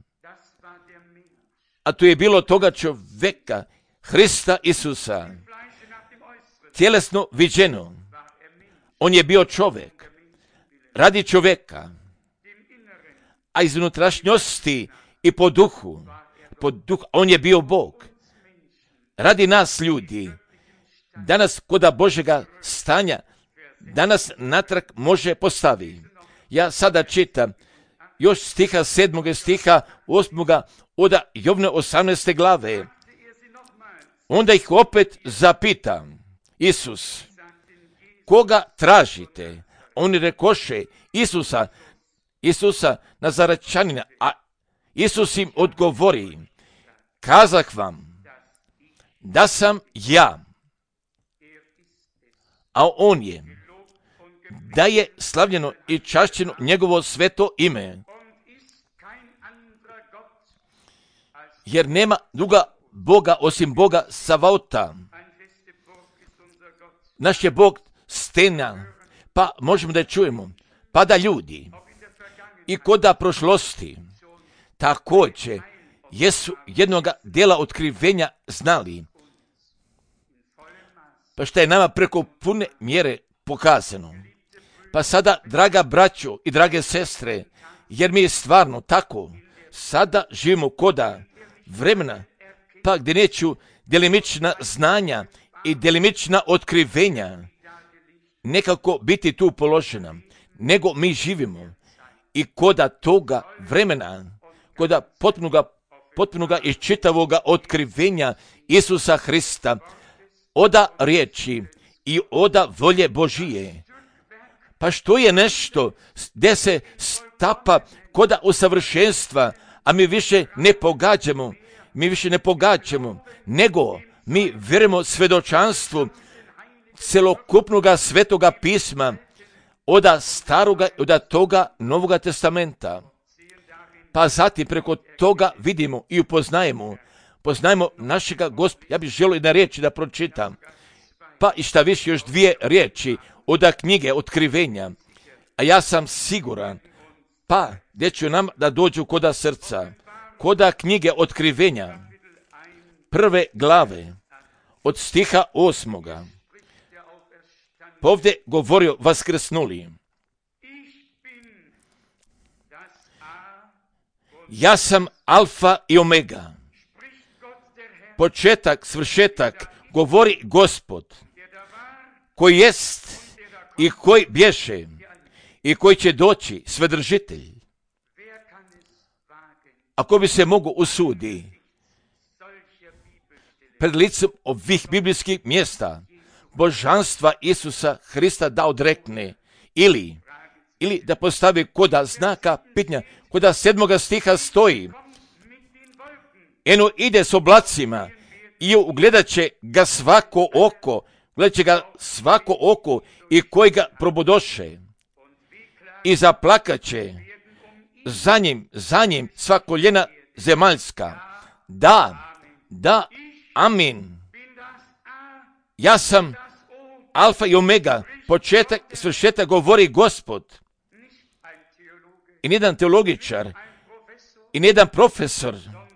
A tu je bilo toga čovjeka, Hrista Isusa, tjelesno viđeno. On je bio čovjek, radi čovjeka, a iz unutrašnjosti i po duhu, po duhu, on je bio Bog. Radi nas ljudi, danas koda Božega stanja, danas natrag može postavi. Ja sada čitam još stiha sedmoga stiha osmoga od Jovne osamnaeste glave. Onda ih opet zapitam, Isus, koga tražite? oni rekoše Isusa, Isusa Nazarečanina, a Isus im odgovori, kazah vam da sam ja, a on je, da je slavljeno i čašćeno njegovo sveto ime, jer nema druga Boga osim Boga Savaota. Naš je Bog stena, pa možemo da je čujemo, pa da ljudi i koda prošlosti također jesu jednoga dela otkrivenja znali, pa što je nama preko pune mjere pokazano. Pa sada, draga braćo i drage sestre, jer mi je stvarno tako, sada živimo koda vremena, pa gdje neću delimična znanja i delimična otkrivenja nekako biti tu položena, nego mi živimo i koda toga vremena, koda potpunoga, potpunoga i čitavoga otkrivenja Isusa Hrista, oda riječi i oda volje Božije. Pa što je nešto gdje se stapa koda usavršenstva, a mi više ne pogađamo, mi više ne pogađamo, nego mi vjerujemo svedočanstvu celokupnoga svetoga pisma, oda staroga, oda toga Novoga testamenta. Pa zatim preko toga vidimo i upoznajemo, poznajemo našega Gospoda. Ja bih želio jedna riječ da pročitam, pa i šta više još dvije riječi oda knjige otkrivenja, a ja sam siguran, pa gdje ću nam da dođu koda srca, koda knjige otkrivenja, prve glave, od stiha osmoga. Ovdje govorio vaskrsnuli. Ja sam alfa i omega, početak, svršetak, govori Gospod, koji jest i koji bješe i koji će doći, svedržitelj. Ako bi se mogu usudi pred licem ovih biblijskih mjesta božanstva Isusa Hrista da odrekne ili, ili da postavi koda znaka pitanja, koda sedmoga stiha stoji, eno ide s oblacima i ugledat će ga svako oko, gledat će ga svako oko i koji ga probudoše i zaplakat će za njim, za njim sva koljena zemaljska. Da, da, amin. Ja sam alfa i omega, početak, svršetak, govori Gospod. I nijedan teologičar, i nijedan profesor,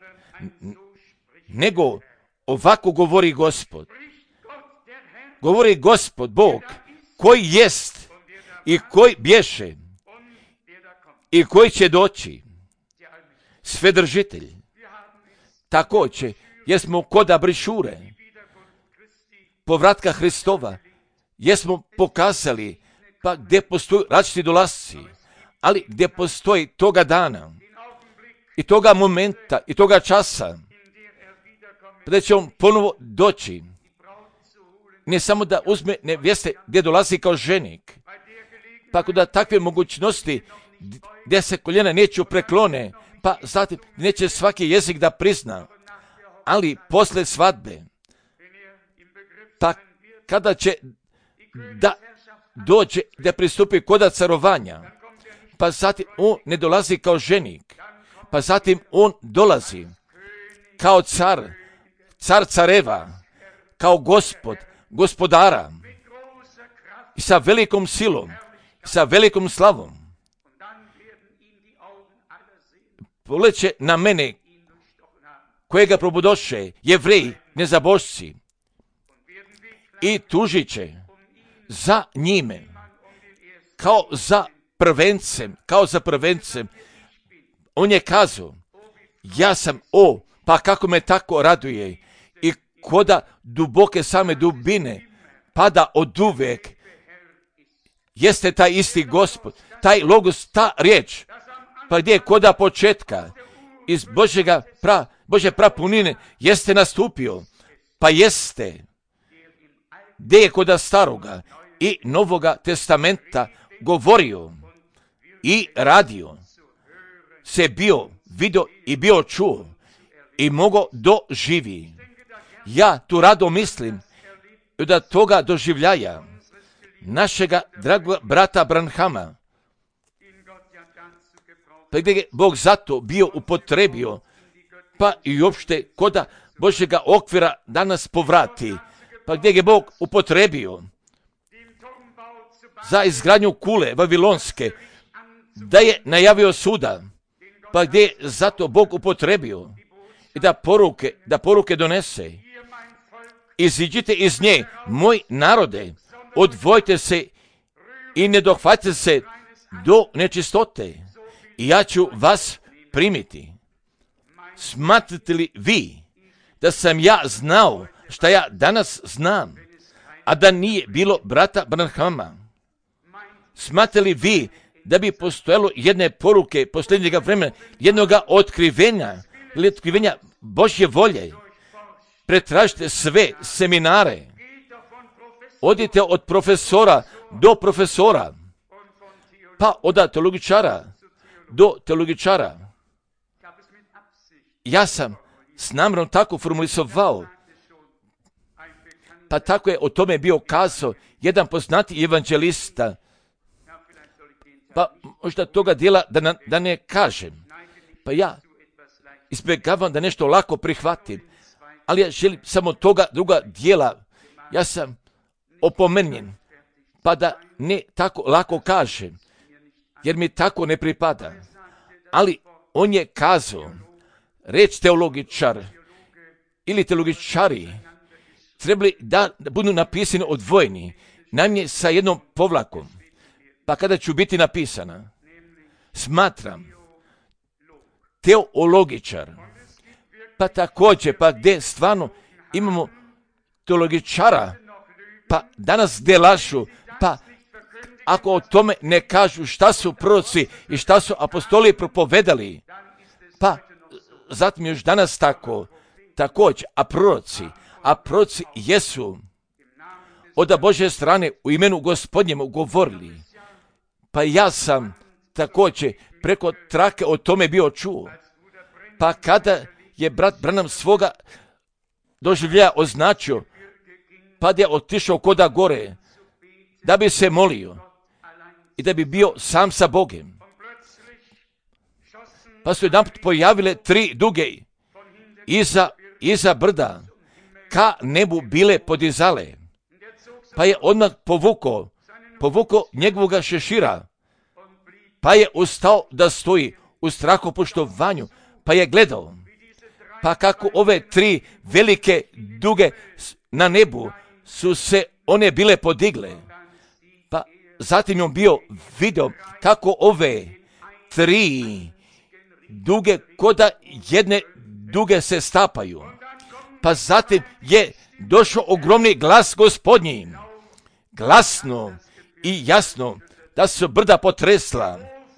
nego ovako govori Gospod. Govori Gospod, Bog, koji jest i koji bješe i koji će doći, svedržitelj. Također, jesmo koda brišure, povratka Hristova, jesmo pokazali, pa gdje postoji različiti dolasci, ali gdje postoji toga dana i toga momenta i toga časa, da će on ponovo doći, ne samo da uzme nevjeste gdje dolazi kao ženik, pa da takve mogućnosti gdje se koljena neću preklone, pa zatim neće svaki jezik da prizna, ali posle svadbe, pa kada će da dođe da pristupi koda carovanja, pa zatim on ne dolazi kao ženik, pa zatim on dolazi kao car, car careva, kao gospod, gospodara, i sa velikom silom, sa velikom slavom. Poleće na mene, kojega probudoše, Jevreji, nezabošci, i tužit će za njime, kao za prvencem, kao za prvencem. On je kazao, ja sam, o, pa kako me tako raduje, i koda duboke same dubine pada od uvek, jeste taj isti Gospod, taj logos, ta riječ, pa gdje je koda početka, iz Božjega pra, Božje prapunine, jeste nastupio, pa jeste, gdje je koda staroga i Novoga testamenta govorio i radio, se bio vidio i bio čuo i mogo doživi. Ja tu rado mislim da toga doživljaja našega dragog brata Branhama, pa gdje je Bog zato bio upotrebio, pa i uopšte koda Božjega okvira danas povrati, pa gdje je Bog upotrebio za izgradnju kule Vavilonske, da je najavio suda, pa gdje je zato Bog upotrebio i da poruke, da poruke donese. Iziđite iz nje, moj narode, odvojite se i ne dohvatite se do nečistote i ja ću vas primiti. Smatrate li vi da sam ja znao šta ja danas znam, a da nije bilo brata Branhama? Smatrate li vi da bi postojalo jedne poruke posljednjega vremena, jednoga otkrivenja, ili otkrivenja Božje volje? Pretražite sve seminare, odite od profesora do profesora, pa od teologičara do teologičara. Ja sam s namjerom tako formulisovao, pa tako je o tome bio kazao jedan poznati evanđelista, pa možda toga dijela da, na, da ne kažem. Pa ja izbjegavam da nešto lako prihvatim, ali ja želim samo toga druga dijela. Ja sam opomenjen, pa da ne tako lako kažem, jer mi tako ne pripada. Ali on je kazao, reč teologičar ili teologičari trebali da budu napisani odvojeni, najmanje sa jednom povlakom. Pa kada ću biti napisana, smatram teologičar, pa također, pa gdje stvarno imamo teologičara, pa danas gdje lažu, pa ako o tome ne kažu šta su proroci i šta su apostoli propovedali, pa zatim još danas tako, također, a proroci, a proroci jesu od Božje strane u imenu Gospodnjemu govorili, pa ja sam također preko trake o tome bio čuo, pa kada je brat Branham svoga doživljaja označio, pa je otišao koda gore, da bi se molio i da bi bio sam sa Bogem. Pa su jedanput pojavile tri duge iza, iza brda, ka nebu bile podizale. Pa je odmah povukao, povukao njegovoga šešira, pa je ustao da stoji u strahopoštovanju, pa je gledao. Pa kako ove tri velike duge na nebu su se one bile podigle. Pa zatim je on bio video kako ove tri duge koda jedne duge se stapaju. Pa zatim je došao ogromni glas Gospodnji, glasno i jasno, da su brda potresla.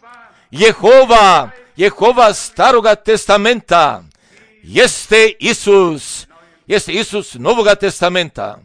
Jehova, Jehova staroga testamenta, jeste Isus, jeste Isus novoga testamenta.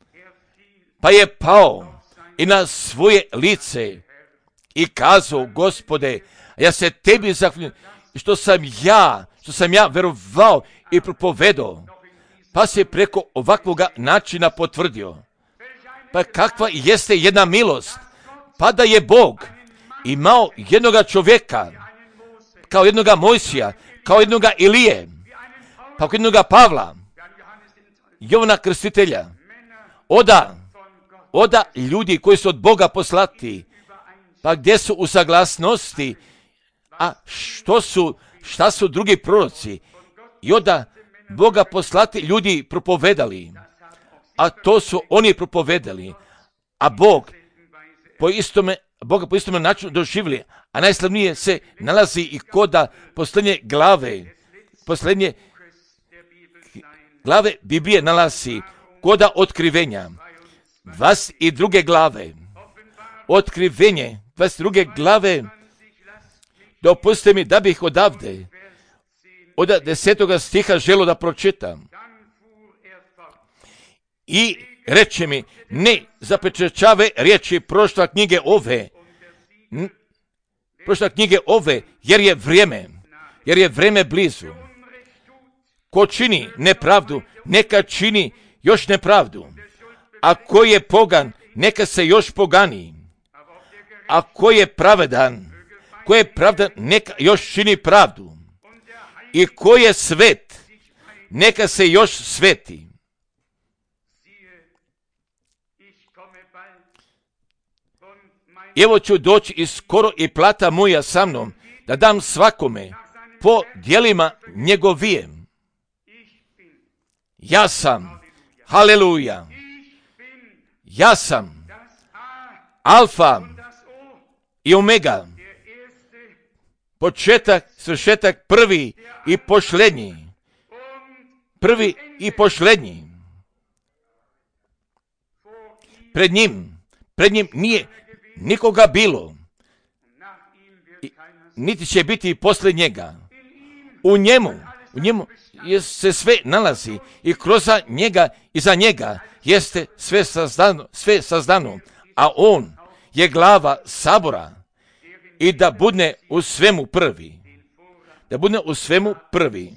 Pa je pao i na svoje lice i kazao, Gospode, ja se tebi zahvaljujem što sam ja, što sam ja verovao i propovedao, pa se preko ovakvoga načina potvrdio. Pa kakva jeste jedna milost, pa da je Bog imao jednoga čovjeka, kao jednoga Mojsija, kao jednoga Ilije, pa kao jednoga Pavla, Jovana Krstitelja, oda, oda ljudi koji su od Boga poslati, pa gdje su u saglasnosti, a što su, šta su drugi proroci, i oda Boga poslati ljudi propovedali, a to su oni propovedali, a Bog po istome, Boga po istome načinu doživjeli, a najslavnije se nalazi i koda posljednje glave, posljednje glave Biblije nalazi koda otkrivenja, dvadeset druge glave, otkrivenje, dvadeset druge glave, dopustite mi da bih odavde, od desetoga stiha želo da pročitam. I reče mi, ne zapečećave riječi prošla knjige ove, prošla knjige ove, jer je vrijeme, jer je vrijeme blizu. Ko čini nepravdu, neka čini još nepravdu. A ko je pogan, neka se još pogani. A ko je pravedan, ko je pravdan, neka još čini pravdu. I ko je svet, neka se još sveti. Evo ću doći i skoro i plata moja sa mnom, da dam svakome po djelima njegovijem. Ja sam, haleluja, ja sam Alfa i Omega, početak, svršetak, prvi i posljednji, prvi i posljednji. Pred njim, pred njim nije nikoga bilo, I, niti će biti poslije njega. U njemu, u njemu je, se sve nalazi i kroz njega i za njega jeste sve sazdano, sve sazdano, a on je glava sabora i da bude u svemu prvi. Da bude u svemu prvi.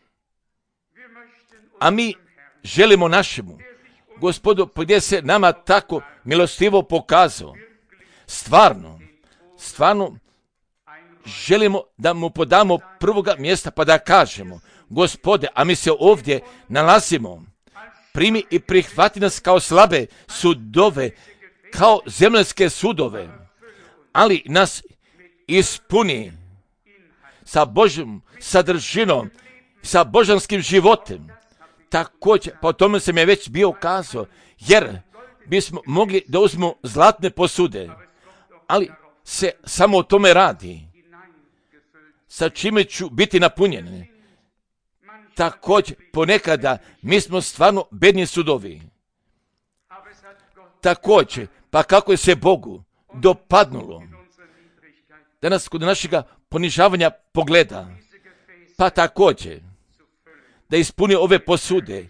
A mi želimo našemu Gospodu, gdje se nama tako milostivo pokazao. Stvarno, stvarno želimo da mu podamo prvoga mjesta pa da kažemo, Gospode, a mi se ovdje nalazimo, primi i prihvati nas kao slabe sudove, kao zemaljske sudove, ali nas ispuni sa Božjom sadržinom, sa božanskim životem. Također, pa o tome sam je već bio kazao, jer bismo mogli da uzmemo zlatne posude, ali se samo o tome radi. Sa čime ću biti napunjen? Također, ponekada mi smo stvarno bedni sudovi. Također, pa kako je se Bogu dopadnulo da nas kod našega ponižavanja pogleda, pa također da ispuni ove posude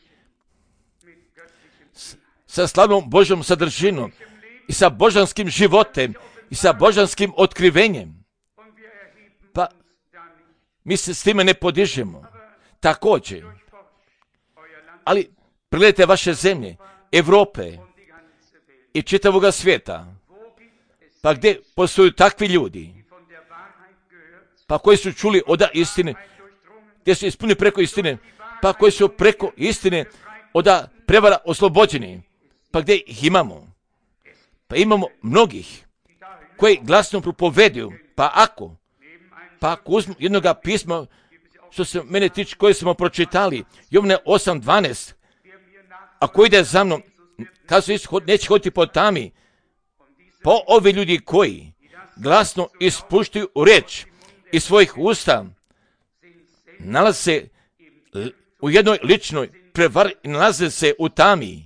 sa slavnom Božjom sadržinom i sa božanskim životem i sa božanskim otkrivenjem. Pa mi se s time ne podižemo. Također, ali pregledajte vaše zemlje, Europe i čitavoga svijeta, pa gdje postoju takvi ljudi, pa koji su čuli od istine, gdje su ispunili preko istine, pa koji su preko istine od prevara oslobođeni, pa gdje ih imamo? Pa imamo mnogih koji glasno propoveduju, pa ako, pa ako uzmu jednoga pisma, što se mene tiče, koje smo pročitali, Jovane osam dvanaest, ako ide za mnom, kazu neće hoditi po tami, po ovi ljudi koji glasno ispuštaju riječ iz svojih usta, nalaze se u jednoj ličnoj prevari i nalaze se u tami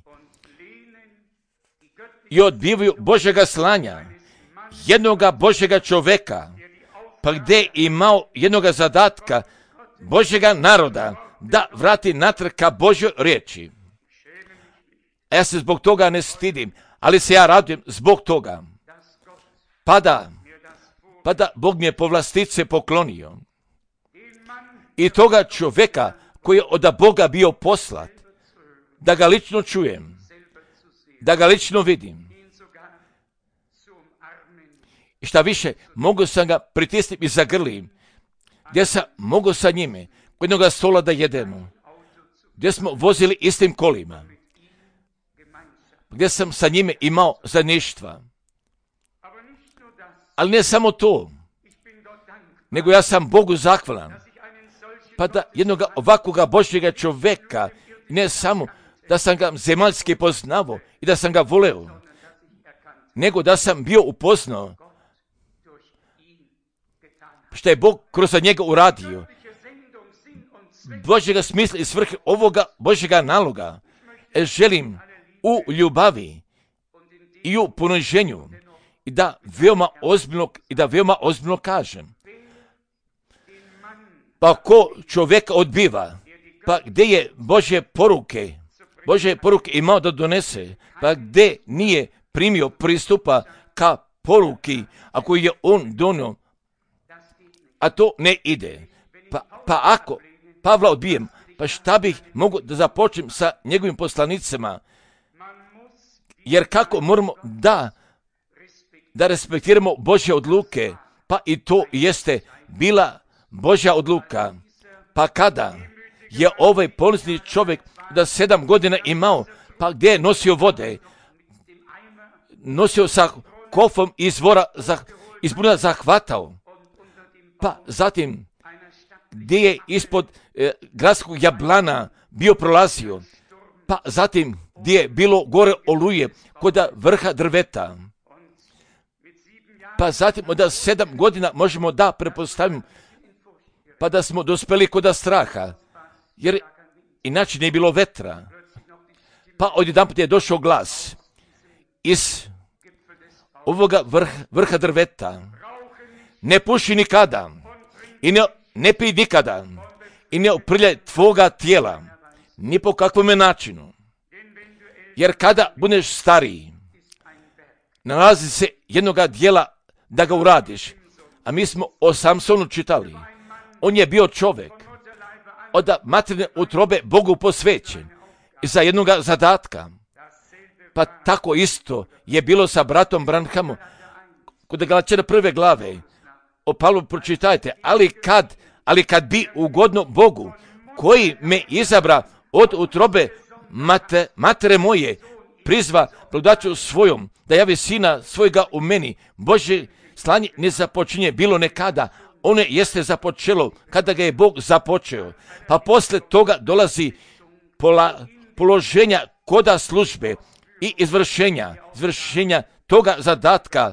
i odbivaju Božjega slanja, jednoga Božjega čoveka, pa gdje je imao jednoga zadatka Božjega naroda da vrati natrag ka Božjoj riječi. A ja se zbog toga ne stidim, ali se ja radujem zbog toga. Pa da, pa da Bog mi je povlastice poklonio. I toga čovjeka koji je od Boga bio poslat, da ga lično čujem, da ga lično vidim. I šta više, mogu sam ga pritisniti i zagrlim, gdje sam mogu sa njime kod jednoga stola da jedemo, gdje smo vozili istim kolima, gdje sam sa njime imao zajedništva. Ali ne samo to, nego ja sam Bogu zahvalan, pa da jednoga ovakvoga Božjega čovjeka, ne samo da sam ga zemaljski poznao i da sam ga voleo, nego da sam bio upoznao što je Bog kroz njega uradio. Božjega smisla i svrhe ovoga Božjega naloga e, želim u ljubavi i u poniženju i da veoma ozbiljno, i da veoma ozbiljno kažem. Pa ko čovjeka odbiva, pa gdje je Božje poruke, Božje poruke imao da donese, pa gdje nije primio pristupa ka poruki, ako je on donio, a to ne ide. Pa, pa ako Pavla odbijem, pa šta bih mogu da započnem sa njegovim poslanicima? Jer kako moramo da, da respektiramo Božje odluke, pa i to jeste bila Božja odluka. Pa kada je ovaj ponosni čovjek da sedam godina imao, pa gdje je nosio vode, nosio sa kofom izvora, iz bruna zahvatao, pa zatim gdje je ispod e, gradskog jablana bio prolazio, pa zatim gdje je bilo gore oluje kod vrha drveta, pa zatim od sedam godina možemo da prepostavimo, pa da smo dospeli kod straha, jer inače nije bilo vetra. Pa odjedanput je došao glas iz ovoga vrh, vrha drveta. Ne puši nikada i ne, ne pij nikada i ne uprljaj tvoga tijela, ni po kakvom načinu. Jer kada budeš stariji, nalazi se jednoga dijela da ga uradiš. A mi smo o Samsonu čitali. On je bio čovjek od materine utrobe Bogu posvećen i za jednoga zadatka. Pa tako isto je bilo sa bratom Branhamom kod Galačana prve glave. O Pavlu pročitajte, ali kad, ali kad bi ugodno Bogu, koji me izabra od utrobe mate, matere moje, prizva blagodaću svojom, da javi sina svojega u meni, Bože slanje ne započinje bilo nekada, ono jeste započelo kada ga je Bog započeo. Pa posle toga dolazi pola, položenja koda službe i izvršenja, izvršenja toga zadatka,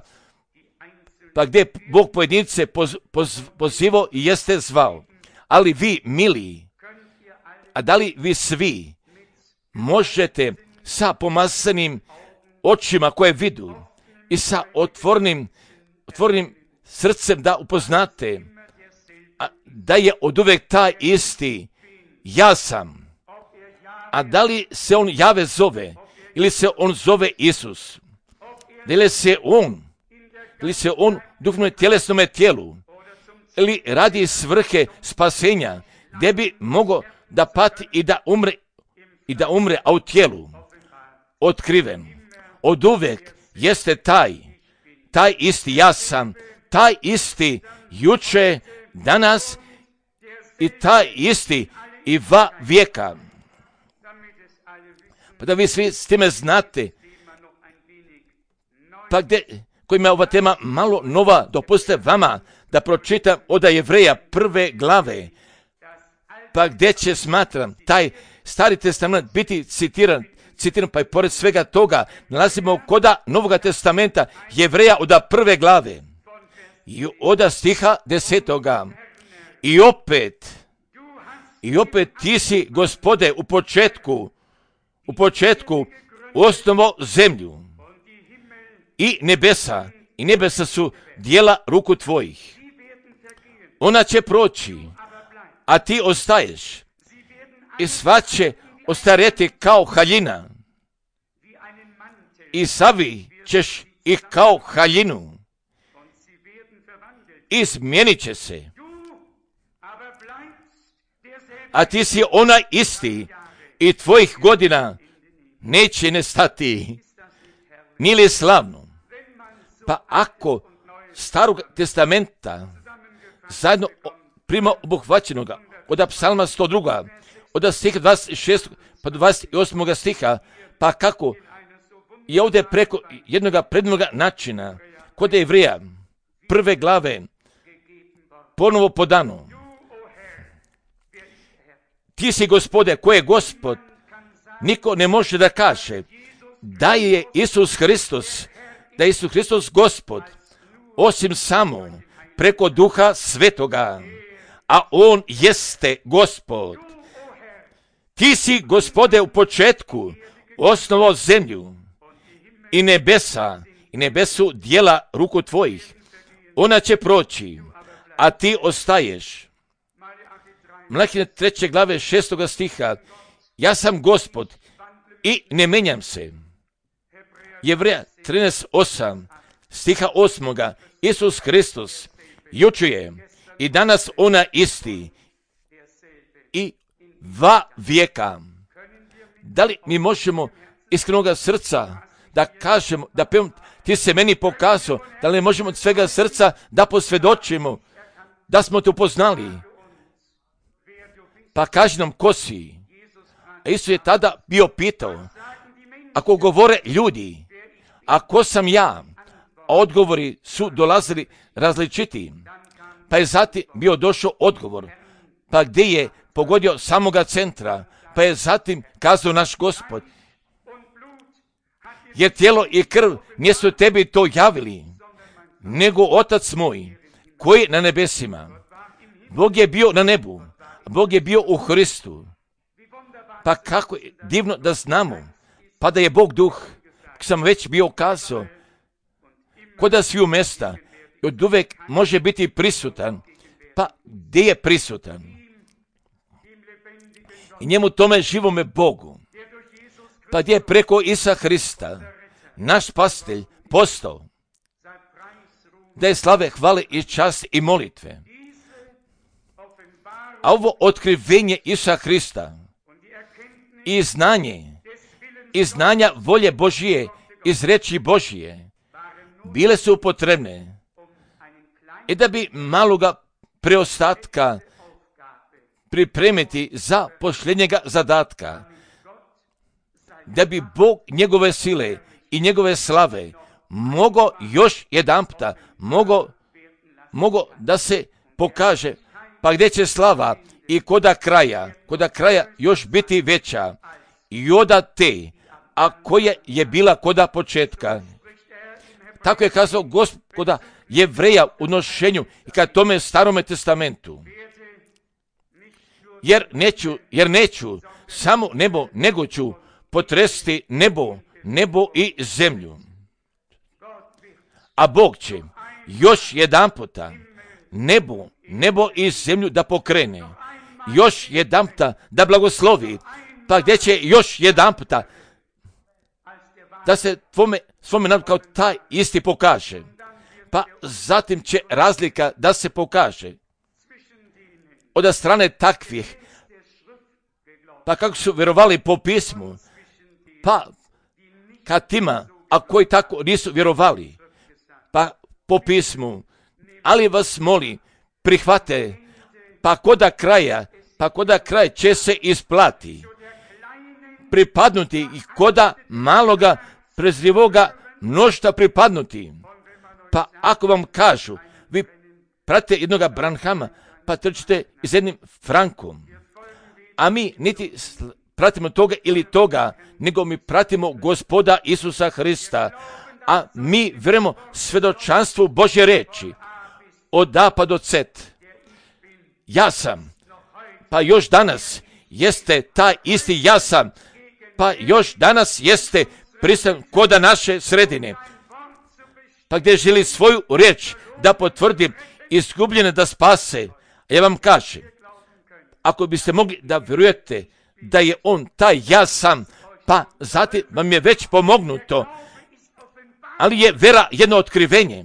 pa gdje Bog pojedince poz, poz, pozivao i jeste zvao. Ali vi, mili, a da li vi svi možete sa pomazanim očima koje vidu i sa otvornim, otvornim srcem da upoznate a da je oduvek taj isti ja sam, a da li se on Jave zove ili se on zove Isus, da li se on ili se on duhovno tjelesnome tijelu ili radi svrhe spasenja gdje bi mogao da pati i da umre i da umre, a u tijelu otkriven oduvek jeste taj taj isti ja sam, taj isti juče, danas i taj isti i va vijeka. Pa da vi svi s time znate, pa gdje, kojima je ova tema malo nova, dopustite vama da pročitam od Jevreja prve glave, pa gdje će, smatram, taj Stari testament biti citiran, citiram, pa i pored svega toga nalazimo koda Novoga testamenta Jevreja od prve glave i od stiha desetoga. I opet, i opet ti si, Gospode, u početku, u početku osnovao zemlju i nebesa, i nebesa su dijela ruku tvojih. Ona će proći, a ti ostaješ, i sva će ostarjeti kao haljina, i savi ćeš ih kao haljinu, i smijenit će se. A ti si onaj isti, i tvojih godina neće nestati. Nije li slavno? Pa ako Starog testamenta zajedno prima obuhvaćenoga od psalma sto dva, od stiha dvadeset šest pa dvadeset osam stiha, pa kako je ovdje preko jednog prednog načina kod Jevreja prve glave ponovo podano. Ti si, Gospode, ko je Gospod, niko ne može da kaže da je Isus Hristos, da je Isus Hristos Gospod, osim samo preko Duha Svetoga, a On jeste Gospod. Ti si, Gospode, u početku osnovao zemlju i nebesa, i nebesu dijela ruku tvojih. Ona će proći, a ti ostaješ. Mlakine treće glave šestoga stiha. Ja sam Gospod i ne menjam se. Jevreja trinaest osam. stiha osmoga, Isus Hristos, jučer je i danas ona isti i dva vijeka. Da li mi možemo iskrenoga srca da kažemo, da pevamo, ti se meni pokazao, da li možemo od svega srca da posvjedočimo, da smo te upoznali? Pa kaži nam ko si. A Isus je tada bio pitao, ako govore ljudi, a ko sam ja? A odgovori su dolazili različiti. Pa je zatim bio došao odgovor, pa gdje je pogodio samoga centra, pa je zatim kazao naš Gospod, jer tijelo i krv nisu tebi to javili, nego Otac moj, koji je na nebesima. Bog je bio na nebu, Bog je bio u Hristu. Pa kako je divno da znamo, pa da je Bog duh, kako sam već bio kazao, kod da sviju mesta, od uvek može biti prisutan, pa gdje je prisutan? I njemu tome živome Bogu, pa gdje je preko Isa Hrista, naš spasitelj, postao, da je slave, hvale i čast i molitve. A ovo otkrivenje Isa Hrista i znanje, i znanja volje Božije iz reči Božije, bile su potrebne i da bi maloga preostatka pripremiti za posljednjega zadatka, da bi Bog njegove sile i njegove slave mogo još jedanputa, mogo, mogo da se pokaže, pa gdje će slava i koda kraja, koda kraja još biti veća, i oda te, a koja je bila koda početka. Tako je kazao Gospoda Jevreja u nošenju i kad tome Starome testamentu. Jer neću, jer neću samo nebo, nego ću potresti nebo, nebo i zemlju. A Bog će još jedan puta nebo, nebo i zemlju da pokrene. Još jedan puta da blagoslovi, pa gdje će još jedan puta da se tvome, svome narodu kao taj isti pokaže. Pa zatim će razlika da se pokaže od strane takvih, pa kako su vjerovali po pismu, pa kad tima, a koji tako nisu vjerovali, pa po pismu, ali vas moli, prihvate, pa koda kraja, pa koda kraja će se isplati, pripadnuti i koda maloga prezrivoga mnošta pripadnuti. Pa ako vam kažu, vi pratite jednoga Branhama, pa trčite s jednim Frankom, a mi niti pratimo toga ili toga, nego mi pratimo Gospoda Isusa Hrista, a mi vjerujemo svjedočanstvu Božje reči, od A pa do Z. Ja sam, pa još danas jeste taj isti ja sam, pa još danas jeste prisutan koda naše sredine, pa gdje želi svoju riječ da potvrdi, izgubljene da spase. A ja vam kažem, ako biste mogli da vjerujete da je on taj ja sam, pa zatim vam je već pomognuto, ali je vera jedno otkrivenje.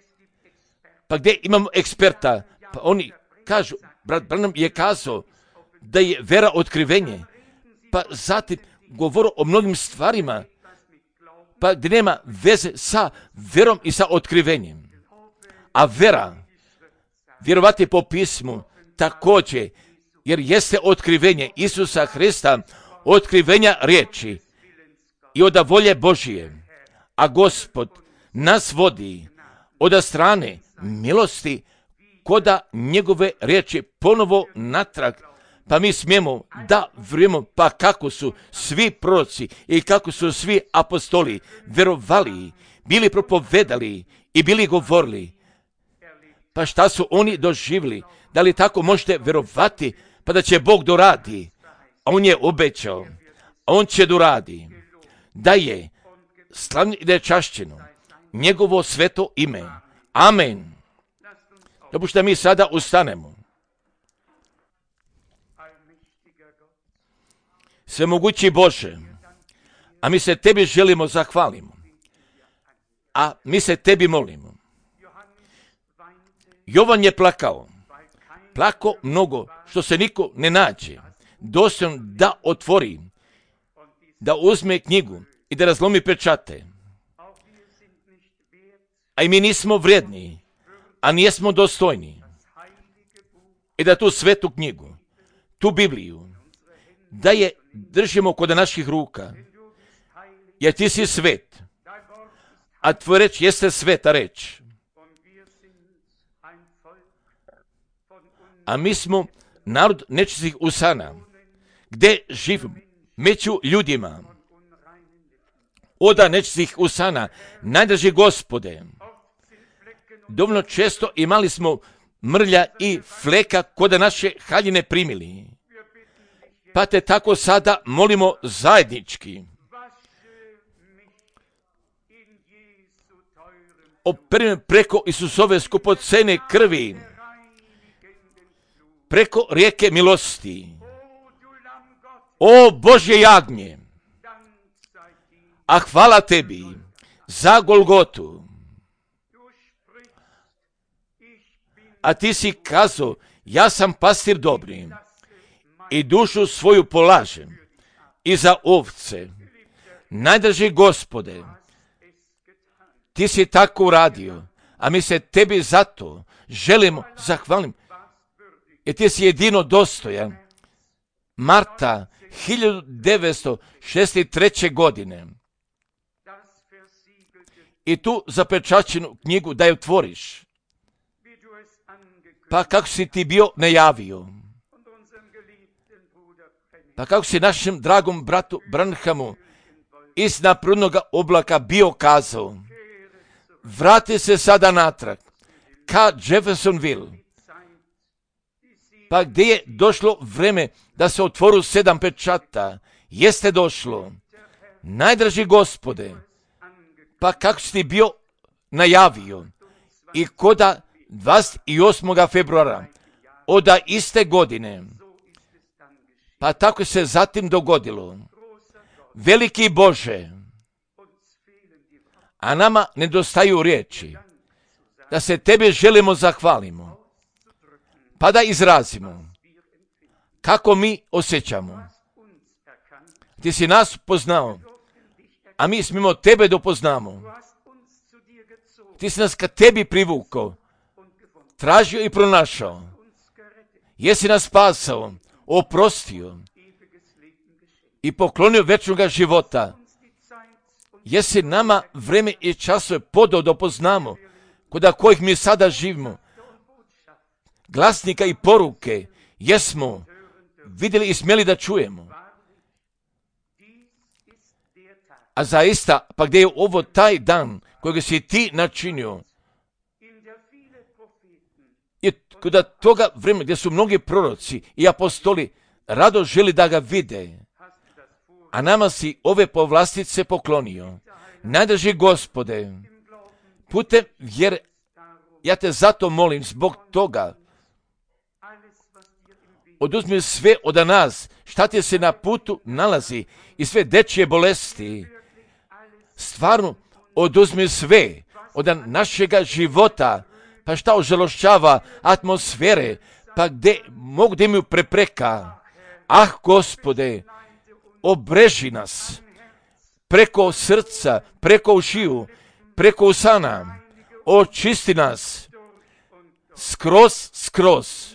Pa gdje imamo eksperta, pa oni kažu, brat Branham je kazao da je vera otkrivenje, pa zatim govoru o mnogim stvarima, pa gdje nema veze sa verom i sa otkrivenjem. A vera, vjerovati po pismu, također, jer jeste otkrivenje Isusa Hrista, otkrivenja riječi i od volje Božije. A Gospod nas vodi od strane milosti koda njegove riječi ponovo natrag, pa mi smijemo da vrijemo, pa kako su svi proroci i kako su svi apostoli vjerovali, bili propovedali i bili govorili. Pa šta su oni doživjeli? Da li tako možete vjerovati, pa da će Bog doradi? A on je obećao, a on će doradi, da je slavno i da je čašćeno njegovo sveto ime. Amen. Dopušta mi sada ustanemo. Svemogući Bože, a mi se tebi želimo zahvalimo. a mi se tebi molimo. Jovan je plakao. Plako mnogo, što se niko ne nađe. Dostojan da otvori, da uzme knjigu i da razlomi pečate. A i mi nismo vrijedni, a nijesmo dostojni. I da tu svetu knjigu, tu Bibliju, da je držimo kod naših ruka. Jer ti si svet, a tvoj reč jeste sveta reč. A mi smo narod nečistih usana, gdje živimo među ljudima. Oda nečistih usana, najdraži Gospode. Dovoljno često imali smo mrlja i fleka kod naše haljine primili. Pa te tako sada molimo zajednički. Operi me preko Isusove skupocene krvi, preko rijeke milosti. O Božje jagnje, a hvala tebi za Golgotu. A ti si kazao, ja sam pastir dobri i dušu svoju polažem i za ovce. Najdraži Gospode, ti si tako uradio, a mi se tebi zato želimo zahvalim. Jer ti si jedino dostojan. Marta hiljadu devetsto šezdeset treće. godine. I tu zapečaćenu knjigu da je otvoriš. Pa kako si ti bio najavio. Pa kako si našem dragom bratu Branhamu iz naprednoga oblaka bio kazao. Vrati se sada natrag ka Jeffersonville. Pa gdje je došlo vreme da se otvoru sedam pečata, jeste došlo. Najdraži Gospode, pa kako si ti bio najavio i koda dvadeset osmog februara oda iste godine, pa tako se zatim dogodilo. Veliki Bože, a nama nedostaju riječi, da se tebe želimo zahvalimo, pa da izrazimo kako mi osjećamo. Ti si nas poznao, a mi smimo tebe dopoznamo. Ti si nas ka tebi privukao, tražio i pronašao. Jesi nas spasao, oprostio i poklonio večnoga života. Jesi nama vreme i časove podao da poznamo, kod kojih mi sada živimo. Glasnika i poruke jesmo vidjeli i smjeli da čujemo. A zaista, pa gdje je ovo taj dan kojeg si ti načinio, i kod toga vremena gdje su mnogi proroci i apostoli rado želi da ga vide, a nama si ove povlastice poklonio. Najdraži Gospode, putem vjere, ja te zato molim zbog toga, oduzmi sve od nas, šta ti se na putu nalazi i sve dečje bolesti. Stvarno, oduzmi sve od našega života, pa šta ožalošćava atmosfere, pa gdje mogu da imaju prepreka. Ah, Gospode, obreži nas preko srca, preko ušiju, preko usana, očisti nas skroz, skroz.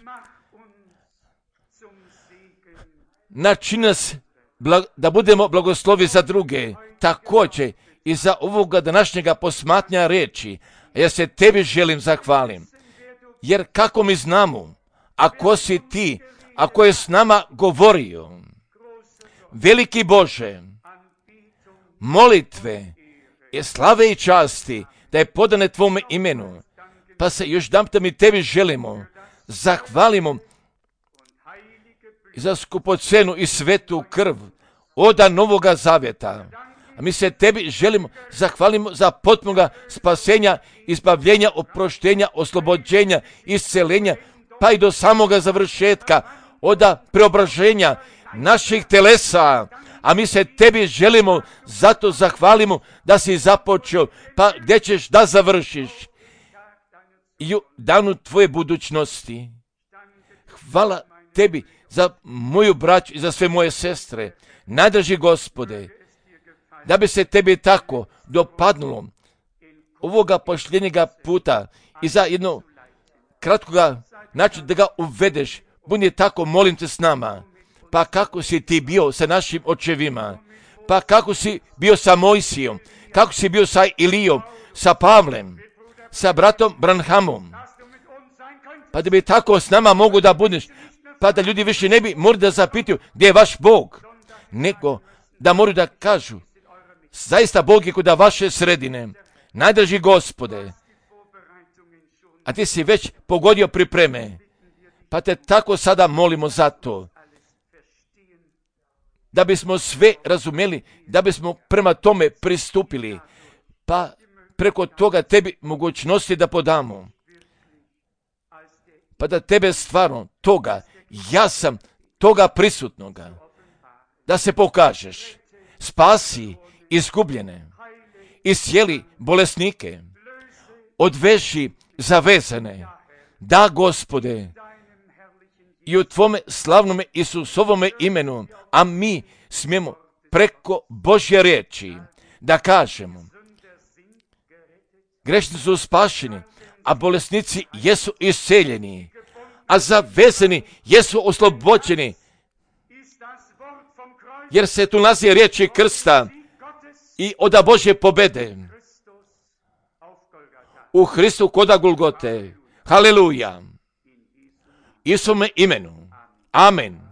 Načini nas da budemo blagoslovi za druge, također i za ovoga današnjega posmatnja reči. Ja se tebi želim zahvalim, jer kako mi znamo, ako si ti, ako je s nama govorio, veliki Bože, molitve i slave i časti da je podane tvome imenu, pa se još damte mi tebi želimo, zahvalimo za skupocenu i svetu krv oda Novoga Zavjeta. A mi se tebi želimo, zahvalimo za potpunoga spasenja, izbavljenja, oproštenja, oslobođenja, iscelenja, pa i do samoga završetka, oda preobraženja naših telesa. a mi se tebi želimo, zato zahvalimo da si započeo, pa gdje ćeš da završiš i u danu tvoje budućnosti. Hvala tebi za moju braću i za sve moje sestre. Najdraži Gospode, da bi se tebi tako dopadnulo ovoga pošljenjega puta i za jedno kratkoga način da ga uvedeš. Budi tako, molim te, s nama. Pa kako si ti bio sa našim očevima, pa kako si bio sa Mojsijom, kako si bio sa Ilijom, sa Pavlem, sa bratom Branhamom, pa da bi tako s nama mogu da budeš, pa da ljudi više ne bi morali da zapitaju gdje je vaš Bog, nego da moraju da kažu, zaista Bog je kod vaše sredine. Najdraži Gospode, a ti si već pogodio pripreme, pa te tako sada molimo za to, da bismo sve razumjeli, da bismo prema tome pristupili, pa preko toga tebi mogućnosti da podamo, pa da tebe stvarno toga, ja sam toga prisutnoga, da se pokažeš, spasi izgubljene, iscijeli bolesnike, odveži zavezane, da Gospode, i u tvome slavnome Isusovome imenu, a mi smijemo preko Božje riječi da kažemo, grešnici su spašeni, a bolesnici jesu isceljeni, a zavezani jesu oslobođeni, jer se tu nalazi riječi krsta i oda Božje pobede u Hristu koda Golgote. Haleluja! Isusovome imenu. Amen.